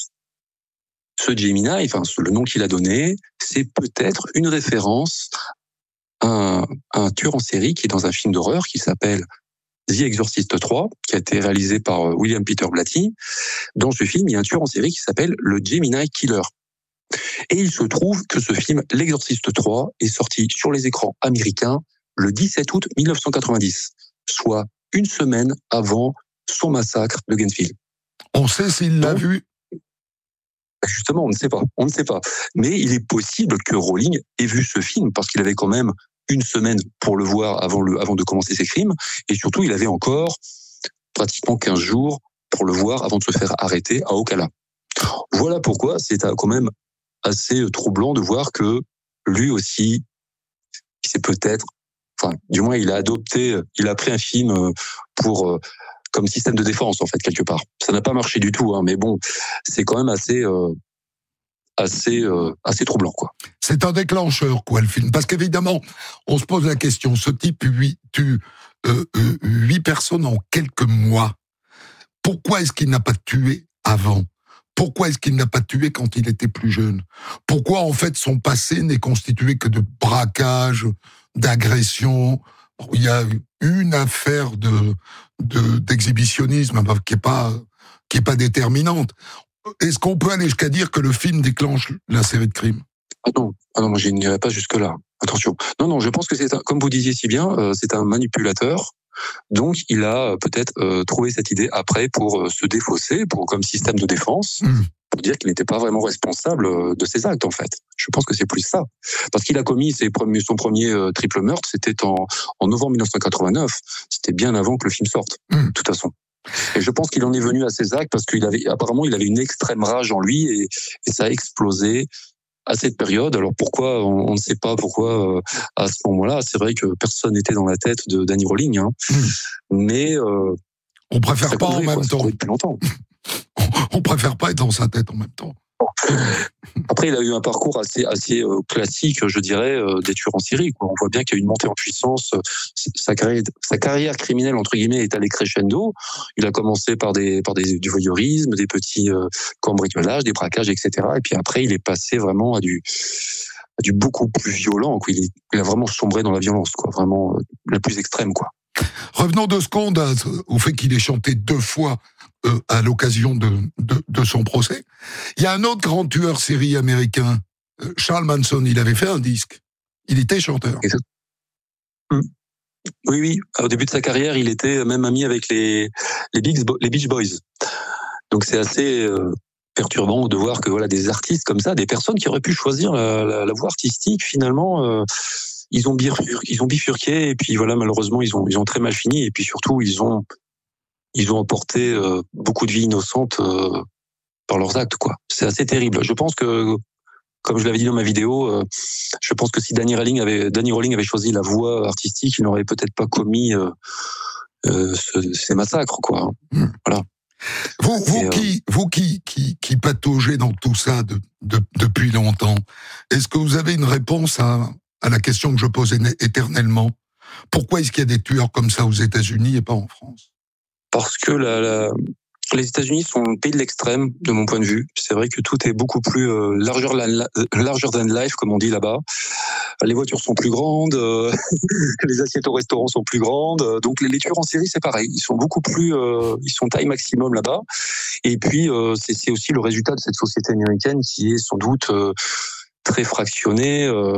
ce Gemini, enfin le nom qu'il a donné, c'est peut-être une référence à un, à un tueur en série qui est dans un film d'horreur qui s'appelle The Exorcist trois, qui a été réalisé par William Peter Blatty. Dans ce film, il y a un tueur en série qui s'appelle le Gemini Killer. Et il se trouve que ce film, L'Exorciste trois, est sorti sur les écrans américains le dix-sept août mille neuf cent quatre-vingt-dix, soit une semaine avant son massacre de Gainesville. On sait s'il l'a Donc, vu? Justement, on ne sait pas, on ne sait pas. Mais il est possible que Rowling ait vu ce film parce qu'il avait quand même une semaine pour le voir avant, le, avant de commencer ses crimes, et surtout il avait encore pratiquement quinze jours pour le voir avant de se faire arrêter à Ocala. Voilà pourquoi c'est quand même assez troublant de voir que lui aussi, c'est peut-être, enfin, du moins il a adopté, il a pris un film pour comme système de défense en fait quelque part. Ça n'a pas marché du tout, hein, mais bon, c'est quand même assez. Euh, assez euh, assez troublant quoi. C'est un déclencheur quoi le film, parce qu'évidemment on se pose la question, ce type lui tue euh, euh, huit personnes en quelques mois. Pourquoi est-ce qu'il n'a pas tué avant? Pourquoi est-ce qu'il n'a pas tué quand il était plus jeune? Pourquoi en fait son passé n'est constitué que de braquage, d'agression? Il y a une affaire de, de d'exhibitionnisme qui est pas qui est pas déterminante. Est-ce qu'on peut aller jusqu'à dire que le film déclenche la série de crimes? Ah non, ah non, moi je n'irai pas jusque-là. Attention. Non, non, je pense que c'est un, comme vous disiez si bien, euh, c'est un manipulateur. Donc il a peut-être euh, trouvé cette idée après pour euh, se défausser, pour comme système de défense, mmh. pour dire qu'il n'était pas vraiment responsable euh, de ses actes en fait. Je pense que c'est plus ça, parce qu'il a commis ses premiers, son premier euh, triple meurtre, c'était en, en novembre mille neuf cent quatre-vingt-neuf. C'était bien avant que le film sorte, mmh. de toute façon. Et je pense qu'il en est venu à ses actes parce qu'il avait apparemment il avait une extrême rage en lui et, et ça a explosé à cette période. Alors pourquoi on, on ne sait pas pourquoi euh, à ce moment-là. C'est vrai que personne n'était dans la tête de Danny Rowling, hein. Mmh. mais euh, on préfère pas en même quoi, temps. Depuis longtemps. On préfère pas être dans sa tête en même temps. Après, il a eu un parcours assez, assez euh, classique, je dirais, euh, des tueurs en série, quoi. On voit bien qu'il y a eu une montée en puissance. Sa carrière, sa carrière criminelle, entre guillemets, est allée crescendo. Il a commencé par, des, par des, du voyeurisme, des petits euh, cambriolages, des braquages, et cetera. Et puis après, il est passé vraiment à du, à du beaucoup plus violent, quoi. Il, est, il a vraiment sombré dans la violence, quoi. Vraiment euh, la plus extrême, quoi. Revenons deux secondes au fait qu'il ait chanté deux fois euh, à l'occasion de, de, de son procès. Il y a un autre grand tueur série américain, euh, Charles Manson, il avait fait un disque. Il était chanteur. Mmh. Oui, oui. Au début de sa carrière, il était même ami avec les, les, Big, les Beach Boys. Donc c'est assez euh, perturbant de voir que voilà, des artistes comme ça, des personnes qui auraient pu choisir la, la, la voie artistique, finalement... Euh, Ils ont, bifurqué, ils ont bifurqué et puis voilà, malheureusement ils ont ils ont très mal fini et puis surtout ils ont ils ont emporté euh, beaucoup de vies innocentes euh, par leurs actes, quoi. C'est assez terrible. Je pense que, comme je l'avais dit dans ma vidéo, euh, je pense que si Danny Rowling avait Danny Rowling avait choisi la voie artistique, il n'aurait peut-être pas commis euh, euh, ce, ces massacres, quoi. Mmh. Voilà. Vous, vous, et, qui, euh... vous qui, qui, qui pataugez dans tout ça de, de, depuis longtemps, est-ce que vous avez une réponse à à la question que je pose éternellement? Pourquoi est-ce qu'il y a des tueurs comme ça aux États-Unis et pas en France? Parce que la, la, les États-Unis sont le pays de l'extrême, de mon point de vue. C'est vrai que tout est beaucoup plus euh, larger, larger than life, comme on dit là-bas. Les voitures sont plus grandes, euh, les assiettes au restaurant sont plus grandes. Donc les, les tueurs en série, c'est pareil. Ils sont beaucoup plus, euh, ils sont taille maximum là-bas. Et puis euh, c'est, c'est aussi le résultat de cette société américaine qui est sans doute euh, très fractionnée. Euh,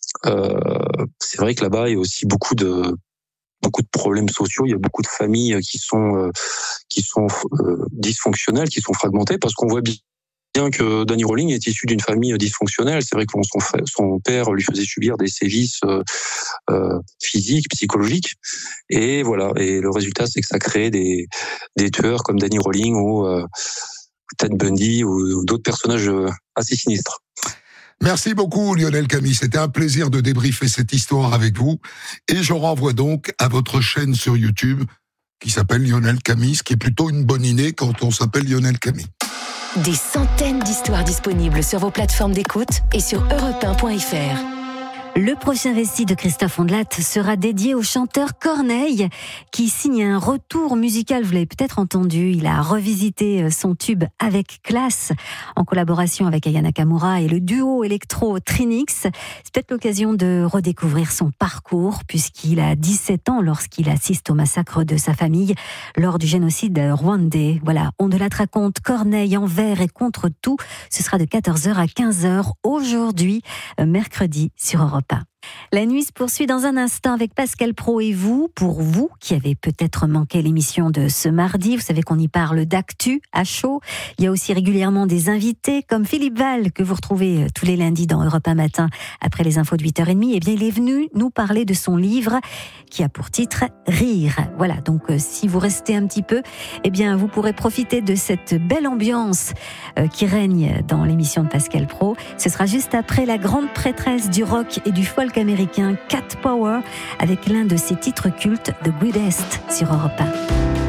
euh, c'est vrai que là-bas, il y a aussi beaucoup de beaucoup de problèmes sociaux. Il y a beaucoup de familles qui sont euh, qui sont euh, dysfonctionnelles, qui sont fragmentées, parce qu'on voit bien que Danny Rowling est issu d'une famille dysfonctionnelle. C'est vrai que son, son père lui faisait subir des sévices euh, euh, physiques, psychologiques, et voilà. Et le résultat, c'est que ça crée des des tueurs comme Danny Rowling ou euh, Ted Bundy ou, ou d'autres personnages assez sinistres. Merci beaucoup Lionel Camille, c'était un plaisir de débriefer cette histoire avec vous et je renvoie donc à votre chaîne sur YouTube qui s'appelle Lionel Camille, ce qui est plutôt une bonne idée quand on s'appelle Lionel Camille. Des centaines d'histoires disponibles sur vos plateformes d'écoute et sur europe un point f r. Le prochain récit de Christophe Ondelat sera dédié au chanteur Corneille qui signe un retour musical, vous l'avez peut-être entendu, il a revisité son tube Avec classe en collaboration avec Aya Nakamura et le duo électro Trinix. C'est peut-être l'occasion de redécouvrir son parcours puisqu'il a dix-sept ans lorsqu'il assiste au massacre de sa famille lors du génocide rwandais. Voilà, Ondelat raconte Corneille envers et contre tout. Ce sera de quatorze heures à quinze heures aujourd'hui, mercredi sur Europe un. La nuit se poursuit dans un instant avec Pascal Praud et vous. Pour vous qui avez peut-être manqué l'émission de ce mardi, vous savez qu'on y parle d'actu à chaud. Il y a aussi régulièrement des invités comme Philippe Val que vous retrouvez tous les lundis dans Europe un matin après les infos de huit heures trente. Eh bien, il est venu nous parler de son livre qui a pour titre Rire. Voilà, donc euh, si vous restez un petit peu, eh bien, vous pourrez profiter de cette belle ambiance euh, qui règne dans l'émission de Pascal Praud. Ce sera juste après la grande prêtresse du rock et du folk américain Cat Power avec l'un de ses titres cultes, The Greatest, sur Europe un.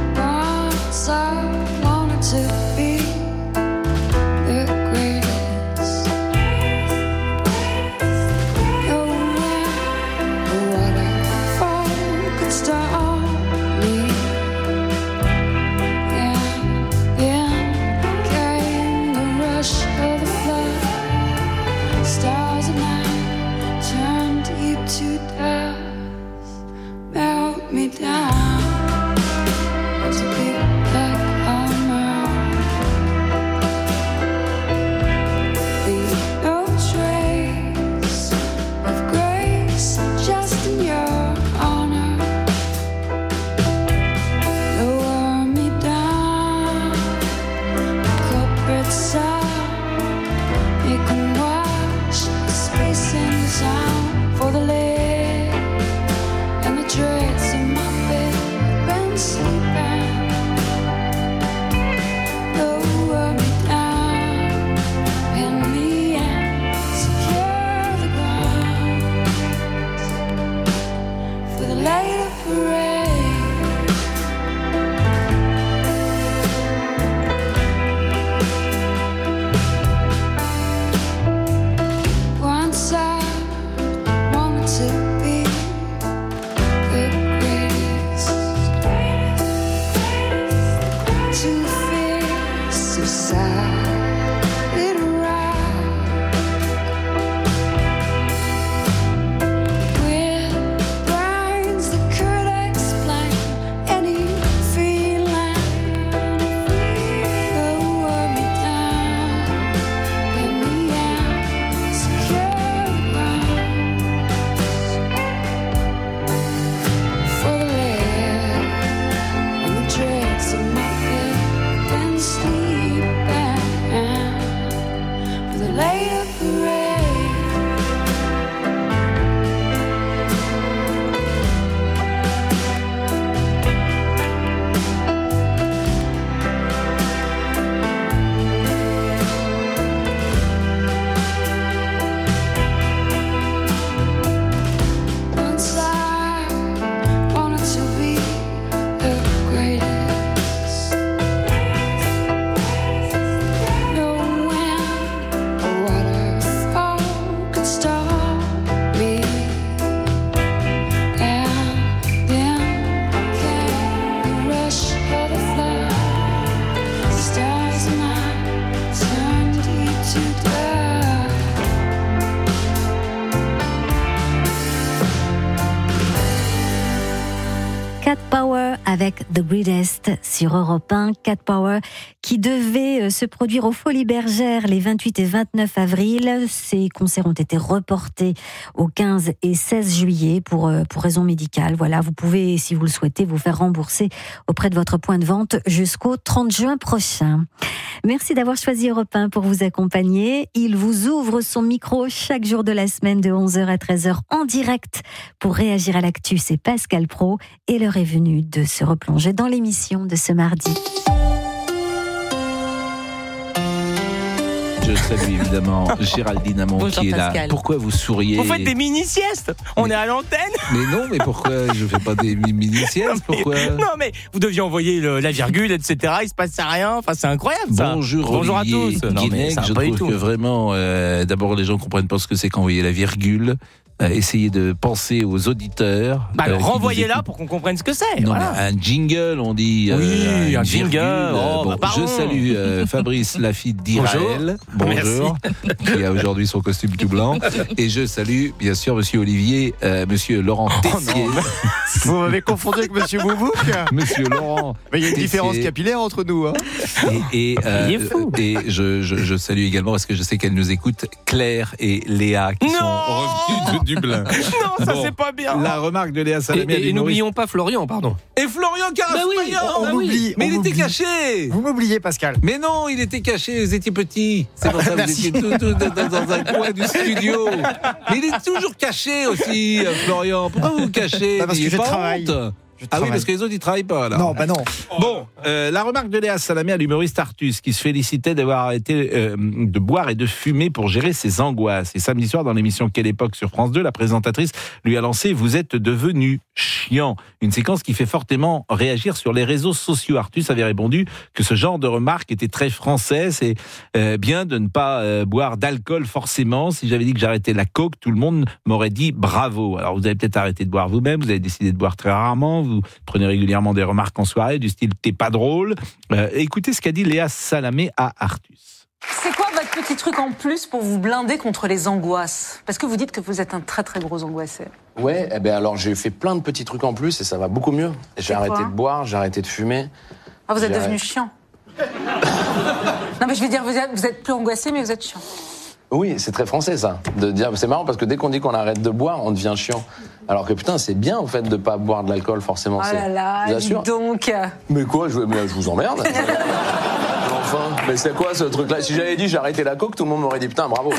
Avec The Greatest sur Europe un, Cat Power, qui devait se produire aux Folies Bergères les vingt-huit et vingt-neuf avril. Ces concerts ont été reportés au quinze et seize juillet pour, pour raisons médicales. Voilà, vous pouvez, si vous le souhaitez, vous faire rembourser auprès de votre point de vente jusqu'au trente juin prochain. Merci d'avoir choisi Europe un pour vous accompagner. Il vous ouvre son micro chaque jour de la semaine de onze heures à treize heures en direct pour réagir à l'actu. C'est Pascal Praud et l'heure est venue de se replonger dans l'émission de ce mardi. Je salue évidemment Géraldine Amont Bonjour qui est Pascal. là. Pourquoi vous souriez? Vous faites des mini-siestes. On mais, est à l'antenne. Mais non, mais pourquoi je fais pas des mini-siestes? Pourquoi? Non, mais vous deviez envoyer le, la virgule, et cetera. Il se passe rien. Enfin, c'est incroyable ça. Bonjour, Bonjour à tous. Non, mais je trouve que vraiment, euh, d'abord, les gens comprennent pas ce que c'est qu'envoyer la virgule. euh, essayer de penser aux auditeurs. Bah, euh, renvoyez-la pour qu'on comprenne ce que c'est. Non, Voilà. mais un jingle, on dit. Oui, euh, un virgule. jingle. Oh, Bon, bah, pardon. je salue euh, Fabrice Lafitte d'Iraël. Bonjour. Qui a aujourd'hui son costume tout blanc. Et je salue, bien sûr, monsieur Olivier, euh, monsieur Laurent Tessier. Vous m'avez confondu avec monsieur Boubouk. Monsieur Laurent. Mais il y a une Tessier. différence capillaire entre nous. Hein. Et, et, euh, Il est fou. et je, je, je salue également, parce que je sais qu'elles nous écoutent, Claire et Léa, qui Non sont revenues de Dublin. Non, ça Bon, c'est pas bien. La remarque de Léa Et, Salamé. et- à et l'humoriste. n'oublions pas Florian, pardon. Et Florian Caraspayan. Bah oui, on bah oui. m'oublie. Mais on il était m'oublie. caché. Vous m'oubliez, Pascal. Mais non, il était caché, vous étiez petit. C'est pour ça que vous Merci. étiez tout, tout dans, dans un coin du studio. Mais il est toujours caché aussi, euh, Florian. Pourquoi vous vous cachez? Bah, parce que N'ayez je pas travaille. honte. Je Ah oui, travaille. parce que les autres, ils travaillent pas, là. Non, bah non. Bon, euh, la remarque de Léa Salamé à l'humoriste Artus, qui se félicitait d'avoir arrêté euh, de boire et de fumer pour gérer ses angoisses. Et samedi soir, dans l'émission Quelle époque sur France deux, la présentatrice lui a lancé « Vous êtes devenu chiant ». Une séquence qui fait fortement réagir sur les réseaux sociaux. Artus avait répondu que ce genre de remarque était très français. C'est euh, bien de ne pas euh, boire d'alcool forcément. Si j'avais dit que j'arrêtais la coke, tout le monde m'aurait dit bravo. Alors vous avez peut-être arrêté de boire vous-même, vous avez décidé de boire très rarement, vous prenez régulièrement des remarques en soirée du style « t'es pas drôle euh, ». Écoutez ce qu'a dit Léa Salamé à Artus. C'est quoi votre petit truc en plus pour vous blinder contre les angoisses? Parce que vous dites que vous êtes un très très gros angoissé. Ouais, eh ben alors j'ai fait plein de petits trucs en plus et ça va beaucoup mieux. J'ai C'est arrêté quoi de boire, j'ai arrêté de fumer. Ah, vous êtes J'ai devenu arrêté- chiant. Non mais je veux dire, vous êtes, vous êtes plus angoissé mais vous êtes chiant. Oui, c'est très français ça. De dire, c'est marrant parce que dès qu'on dit qu'on arrête de boire, on devient chiant. Alors que putain, c'est bien en fait de pas boire de l'alcool forcément. Oh c'est... là là, Bien dis sûr. donc. Mais quoi, je, mais je vous emmerde. Enfin, mais c'est quoi ce truc-là? Si j'avais dit j'ai arrêté la coke, tout le monde m'aurait dit putain, bravo.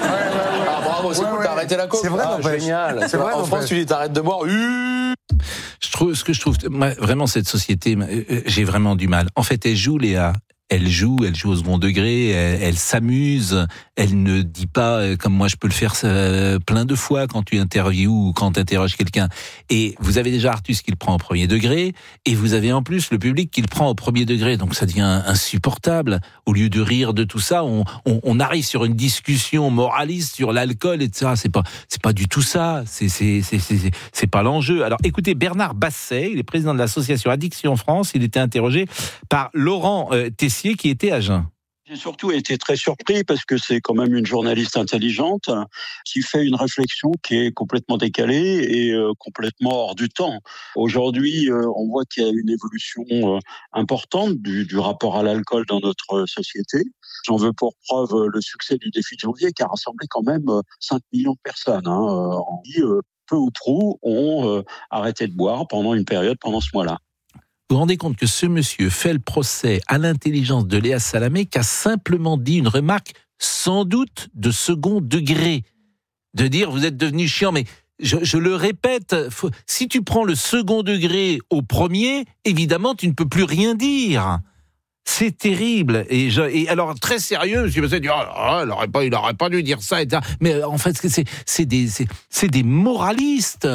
Ah bravo, c'est Ouais, cool, ouais. t'as arrêté la coke. C'est vrai, ah, n'empêche. génial. C'est vrai, en n'empêche. France, tu dis t'arrêtes de boire. Euh, Je trouve, ce que je trouve, moi, vraiment cette société, euh, j'ai vraiment du mal. En fait, elle joue, Léa. Elle joue, elle joue au second degré, elle, elle s'amuse, elle ne dit pas, euh, comme moi je peux le faire euh, plein de fois quand tu interviews ou quand tu interroges quelqu'un. Et vous avez déjà Artus qui le prend au premier degré, et vous avez en plus le public qui le prend au premier degré, donc ça devient insupportable. Au lieu de rire de tout ça, on, on, on arrive sur une discussion moraliste sur l'alcool, et cetera. C'est pas, c'est pas du tout ça, c'est, c'est, c'est, c'est, c'est pas l'enjeu. Alors écoutez, Bernard Basset, il est président de l'association Addiction France, il était interrogé par Laurent euh, Tessier, qui était à Jeun. J'ai surtout été très surpris parce que c'est quand même une journaliste intelligente qui fait une réflexion qui est complètement décalée et euh, complètement hors du temps. Aujourd'hui, euh, on voit qu'il y a une évolution euh, importante du, du rapport à l'alcool dans notre société. J'en veux pour preuve euh, le succès du défi de janvier qui a rassemblé quand même euh, cinq millions de personnes. Hein, euh, qui, euh, peu ou prou, ont euh, arrêté de boire pendant une période, pendant ce mois-là. Vous vous rendez compte que ce monsieur fait le procès à l'intelligence de Léa Salamé qui a simplement dit une remarque sans doute de second degré. De dire vous êtes devenu chiant, mais je, je le répète, faut, si tu prends le second degré au premier, évidemment tu ne peux plus rien dire. C'est terrible. Et, je, et alors très sérieux, monsieur Basset dit oh, il n'aurait pas, il aurait pas dû dire ça, et cetera. Mais en fait c'est, c'est, des, c'est, c'est des moralistes.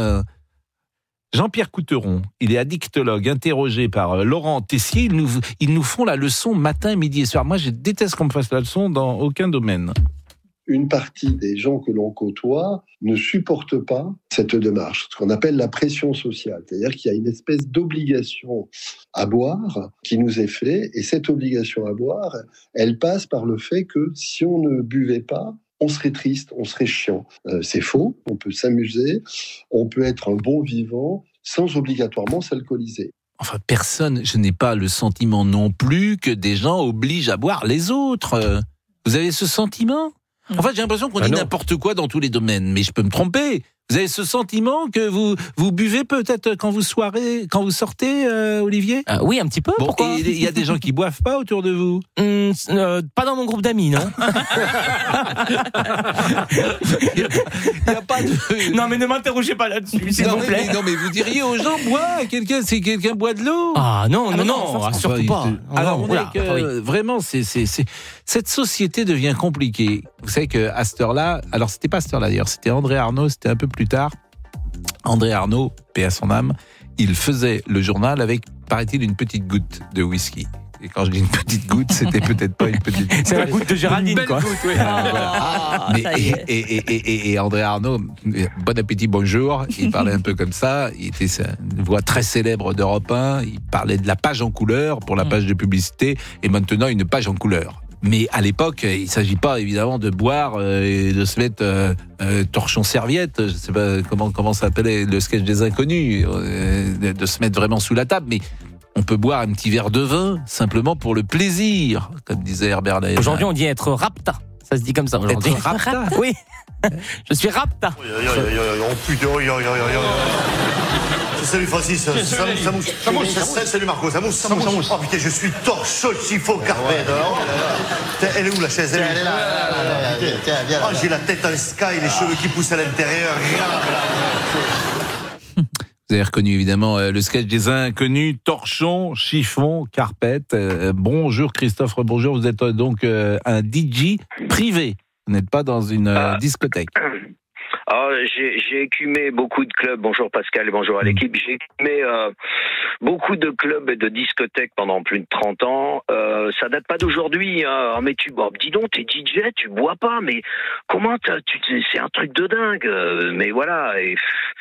Jean-Pierre Couteron, il est addictologue, interrogé par Laurent Tessier. Ils nous, ils nous font la leçon matin, midi et soir. Moi, je déteste qu'on me fasse la leçon dans aucun domaine. Une partie des gens que l'on côtoie ne supportent pas cette démarche, ce qu'on appelle la pression sociale. C'est-à-dire qu'il y a une espèce d'obligation à boire qui nous est faite. Et cette obligation à boire, elle passe par le fait que si on ne buvait pas, on serait triste, on serait chiant. Euh, c'est faux, on peut s'amuser, on peut être un bon vivant sans obligatoirement s'alcooliser. Enfin, personne, je n'ai pas le sentiment non plus que des gens obligent à boire les autres. Vous avez ce sentiment ? En fait, j'ai l'impression qu'on ah dit non. n'importe quoi dans tous les domaines, mais je peux me tromper. Vous avez ce sentiment que vous, vous buvez peut-être quand vous, soirez, quand vous sortez, euh, Olivier ? Euh, oui, un petit peu. Bon, Pourquoi ? il y a des gens qui boivent pas autour de vous ? Hum, euh, Pas dans mon groupe d'amis, non. Il n'y a pas de... Non, mais ne m'interrogez pas là-dessus, s'il non, vous mais, plaît. mais, non, mais vous diriez aux gens, bois, quelqu'un, c'est quelqu'un boit de l'eau. Ah non, Ah non, non, non, enfin, ah, surtout pas. enfin, Non, Alors, non, on voilà, est que, enfin, oui. vraiment, c'est, c'est, c'est, cette société devient compliquée. Vous savez qu'à cette heure-là, alors c'était pas à cette heure-là d'ailleurs, c'était André Arnaud, c'était un peu plus tard. André Arnaud, paix à son âme, il faisait le journal avec, paraît-il, une petite goutte de whisky. Et quand je dis une petite goutte, c'était peut-être pas une petite goutte. C'est la goutte de Géraldine, Une quoi. belle goutte, oui. Ah, Voilà. Mais, ça y est. et, et, et, et, et André Arnaud, bon appétit, bonjour. Il parlait un peu comme ça. Il était une voix très célèbre d'Europe un. Il parlait de la page en couleur pour la page de publicité et maintenant une page en couleur. Mais à l'époque, il ne s'agit pas évidemment de boire euh, et de se mettre euh, euh, torchon serviette, je ne sais pas comment, comment ça s'appelait le sketch des inconnus, euh, de, de se mettre vraiment sous la table, mais on peut boire un petit verre de vin simplement pour le plaisir, comme disait Herbert Leyen. Aujourd'hui, on dit être rapta. Ça se dit comme ça aujourd'hui. Être rapta. Oui. Je suis rapta. Oh putain, oh, oh, oh, oh. Salut Francis, ça, ça, ça, ça mousse. Ça mousse, ça mousse. Salut Marco, ça mousse, ça mousse, ça mousse. Oh putain, je suis torchon, chiffon, carpet. Elle est où la chaise? Elle est là. Oh, j'ai la tête en sky, les cheveux qui poussent à l'intérieur. Vous avez reconnu évidemment euh, le sketch des inconnus, torchon, chiffon, carpette. Euh, bonjour Christophe, bonjour. Vous êtes euh, donc euh, un D J privé. Vous n'êtes pas dans une euh, discothèque. Ah, j'ai, j'ai écumé beaucoup de clubs. Bonjour Pascal et bonjour à l'équipe. J'ai écumé euh, beaucoup de clubs et de discothèques pendant plus de trente ans. Euh, ça date pas d'aujourd'hui. Hein. Oh, mais tu, bon, dis donc, t'es D J, tu bois pas. Mais comment t'as, tu, c'est un truc de dingue. Euh, mais voilà. Et,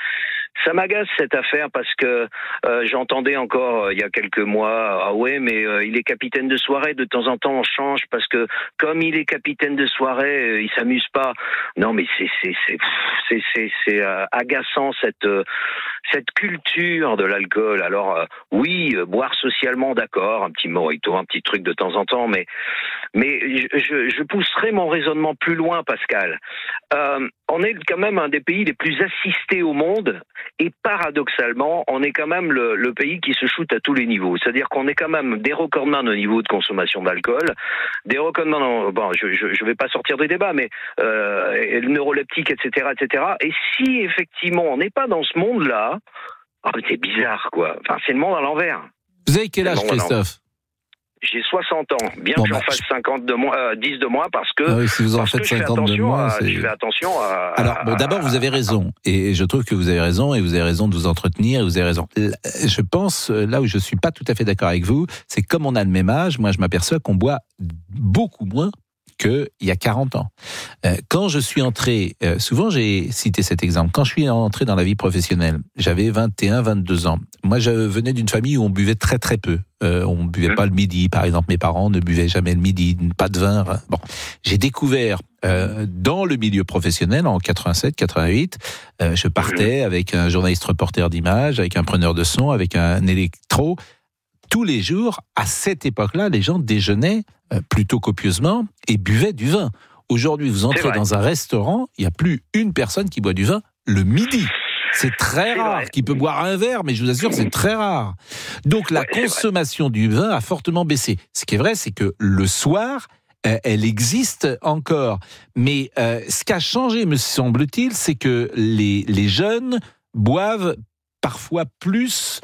ça m'agace cette affaire parce que euh, j'entendais encore euh, il y a quelques mois, ah ouais, mais euh, il est capitaine de soirée, de temps en temps on change parce que comme il est capitaine de soirée, euh, il s'amuse pas. Non mais c'est c'est c'est c'est c'est, c'est euh, agaçant cette euh, cette culture de l'alcool. Alors euh, oui, euh, boire socialement, d'accord, un petit mojito, un petit truc de temps en temps, mais mais je je, je pousserai mon raisonnement plus loin, Pascal. Euh, on est quand même un des pays les plus assistés au monde. Et paradoxalement, on est quand même le, le pays qui se shoot à tous les niveaux. C'est-à-dire qu'on est quand même des recordman au niveau de consommation d'alcool, des recordman, en, bon, je, je, je vais pas sortir des débats, mais euh, neuroleptique, et cetera, et cetera. Et si effectivement on n'est pas dans ce monde-là, oh, c'est bizarre, quoi. Enfin, c'est le monde à l'envers. Vous avez quel âge, Christophe ? J'ai soixante ans, bien bon, que j'en bah, fasse cinquante de moins, euh, dix de moins parce que, ah oui, si vous en parce faites que je fais cinquante de moins, à, c'est... je fais attention à... Alors, bon, d'abord, vous avez raison. Et je trouve que vous avez raison, et vous avez raison de vous entretenir, et vous avez raison. Je pense, là où je suis pas tout à fait d'accord avec vous, c'est comme on a le même âge, moi je m'aperçois qu'on boit beaucoup moins qu'il y a quarante ans. Euh, quand je suis entré, euh, souvent j'ai cité cet exemple, quand je suis entré dans la vie professionnelle, j'avais vingt et un, vingt-deux ans. Moi, je venais d'une famille où on buvait très très peu. Euh, on buvait pas le midi, par exemple. Mes parents ne buvaient jamais le midi, pas de vin. Bon, j'ai découvert euh, dans le milieu professionnel en quatre-vingt-sept, quatre-vingt-huit, euh, je partais avec un journaliste reporter d'images, avec un preneur de son, avec un électro. Tous les jours, à cette époque-là, les gens déjeunaient euh, plutôt copieusement et buvaient du vin. Aujourd'hui, vous entrez dans un restaurant, il n'y a plus une personne qui boit du vin le midi. C'est très c'est rare vrai. Qui peut boire un verre, mais je vous assure, c'est très rare. Donc la ouais, consommation du vin a fortement baissé. Ce qui est vrai, c'est que le soir, euh, elle existe encore. Mais euh, ce qui a changé, me semble-t-il, c'est que les, les jeunes boivent parfois plus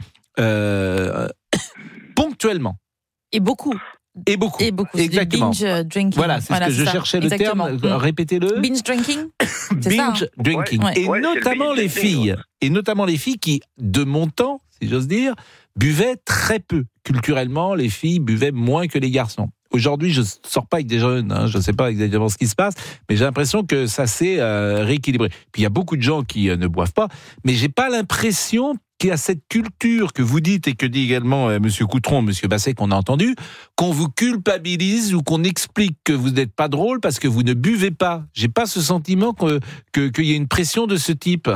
euh, ponctuellement. Et beaucoup. Et beaucoup. Et beaucoup. Exactement. Du binge drinking. Voilà, c'est voilà, ce que c'est je ça. cherchais le Exactement. terme. Répétez-le. Binge drinking. C'est binge ça, hein. drinking. Ouais. Et Ouais, notamment les filles. Ouais. Et notamment les filles qui, de mon temps, si j'ose dire, buvaient très peu. Culturellement, les filles buvaient moins que les garçons. Aujourd'hui, je ne sors pas avec des jeunes, hein, je ne sais pas exactement ce qui se passe, mais j'ai l'impression que ça s'est euh, rééquilibré. Puis il y a beaucoup de gens qui euh, ne boivent pas, mais j'ai pas l'impression qu'il y a cette culture que vous dites et que dit également euh, Monsieur Coutron, Monsieur Basset, qu'on a entendu, qu'on vous culpabilise ou qu'on explique que vous n'êtes pas drôle parce que vous ne buvez pas. J'ai pas ce sentiment que, que, qu'il y ait une pression de ce type.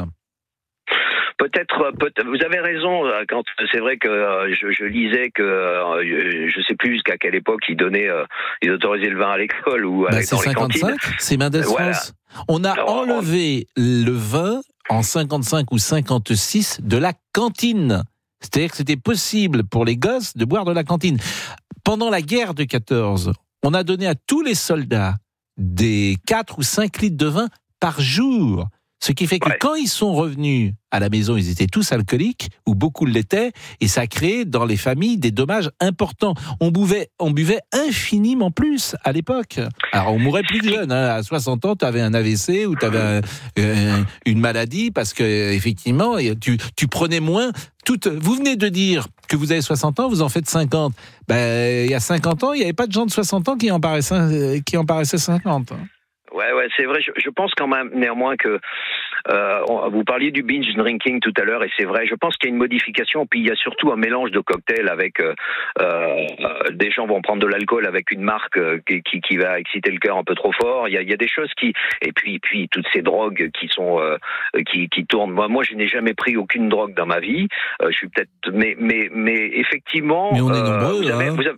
Peut-être, peut-être, vous avez raison. Quand c'est vrai que euh, je, je lisais que euh, je sais plus jusqu'à quelle époque ils donnaient, euh, ils autorisaient le vin à l'école ou à, bah, dans c'est les cinquante-cinq, cantines. C'est Mendes voilà. France. On a Alors, enlevé on... le vin en cinquante-cinq ou cinquante-six de la cantine. C'est-à-dire que c'était possible pour les gosses de boire de la cantine. Pendant la guerre de quatorze, on a donné à tous les soldats des quatre ou cinq litres de vin par jour. Ce qui fait que ouais. quand ils sont revenus à la maison, ils étaient tous alcooliques, ou beaucoup l'étaient, et ça a créé dans les familles des dommages importants. On buvait, on buvait infiniment plus à l'époque. Alors on mourait plus jeune, hein. À soixante ans, tu avais un A V C ou tu avais euh, une maladie, parce que effectivement, tu, tu prenais moins. Toute, vous venez de dire que vous avez soixante ans, vous en faites cinquante. Ben, il y a cinquante ans, il n'y avait pas de gens de soixante ans qui en paraissaient, qui en paraissaient cinquante. Ouais, ouais, c'est vrai. Je, je pense quand même néanmoins que euh, on, vous parliez du binge drinking tout à l'heure, et c'est vrai. Je pense qu'il y a une modification, puis il y a surtout un mélange de cocktails avec euh, euh, des gens vont prendre de l'alcool avec une marque euh, qui, qui va exciter le cœur un peu trop fort. Il y a, il y a des choses qui, et puis, puis toutes ces drogues qui sont euh, qui, qui tournent. Moi, moi, je n'ai jamais pris aucune drogue dans ma vie. Euh, je suis peut-être, mais, mais, mais effectivement. Mais on est euh, nombreux, vous avez, hein. vous avez,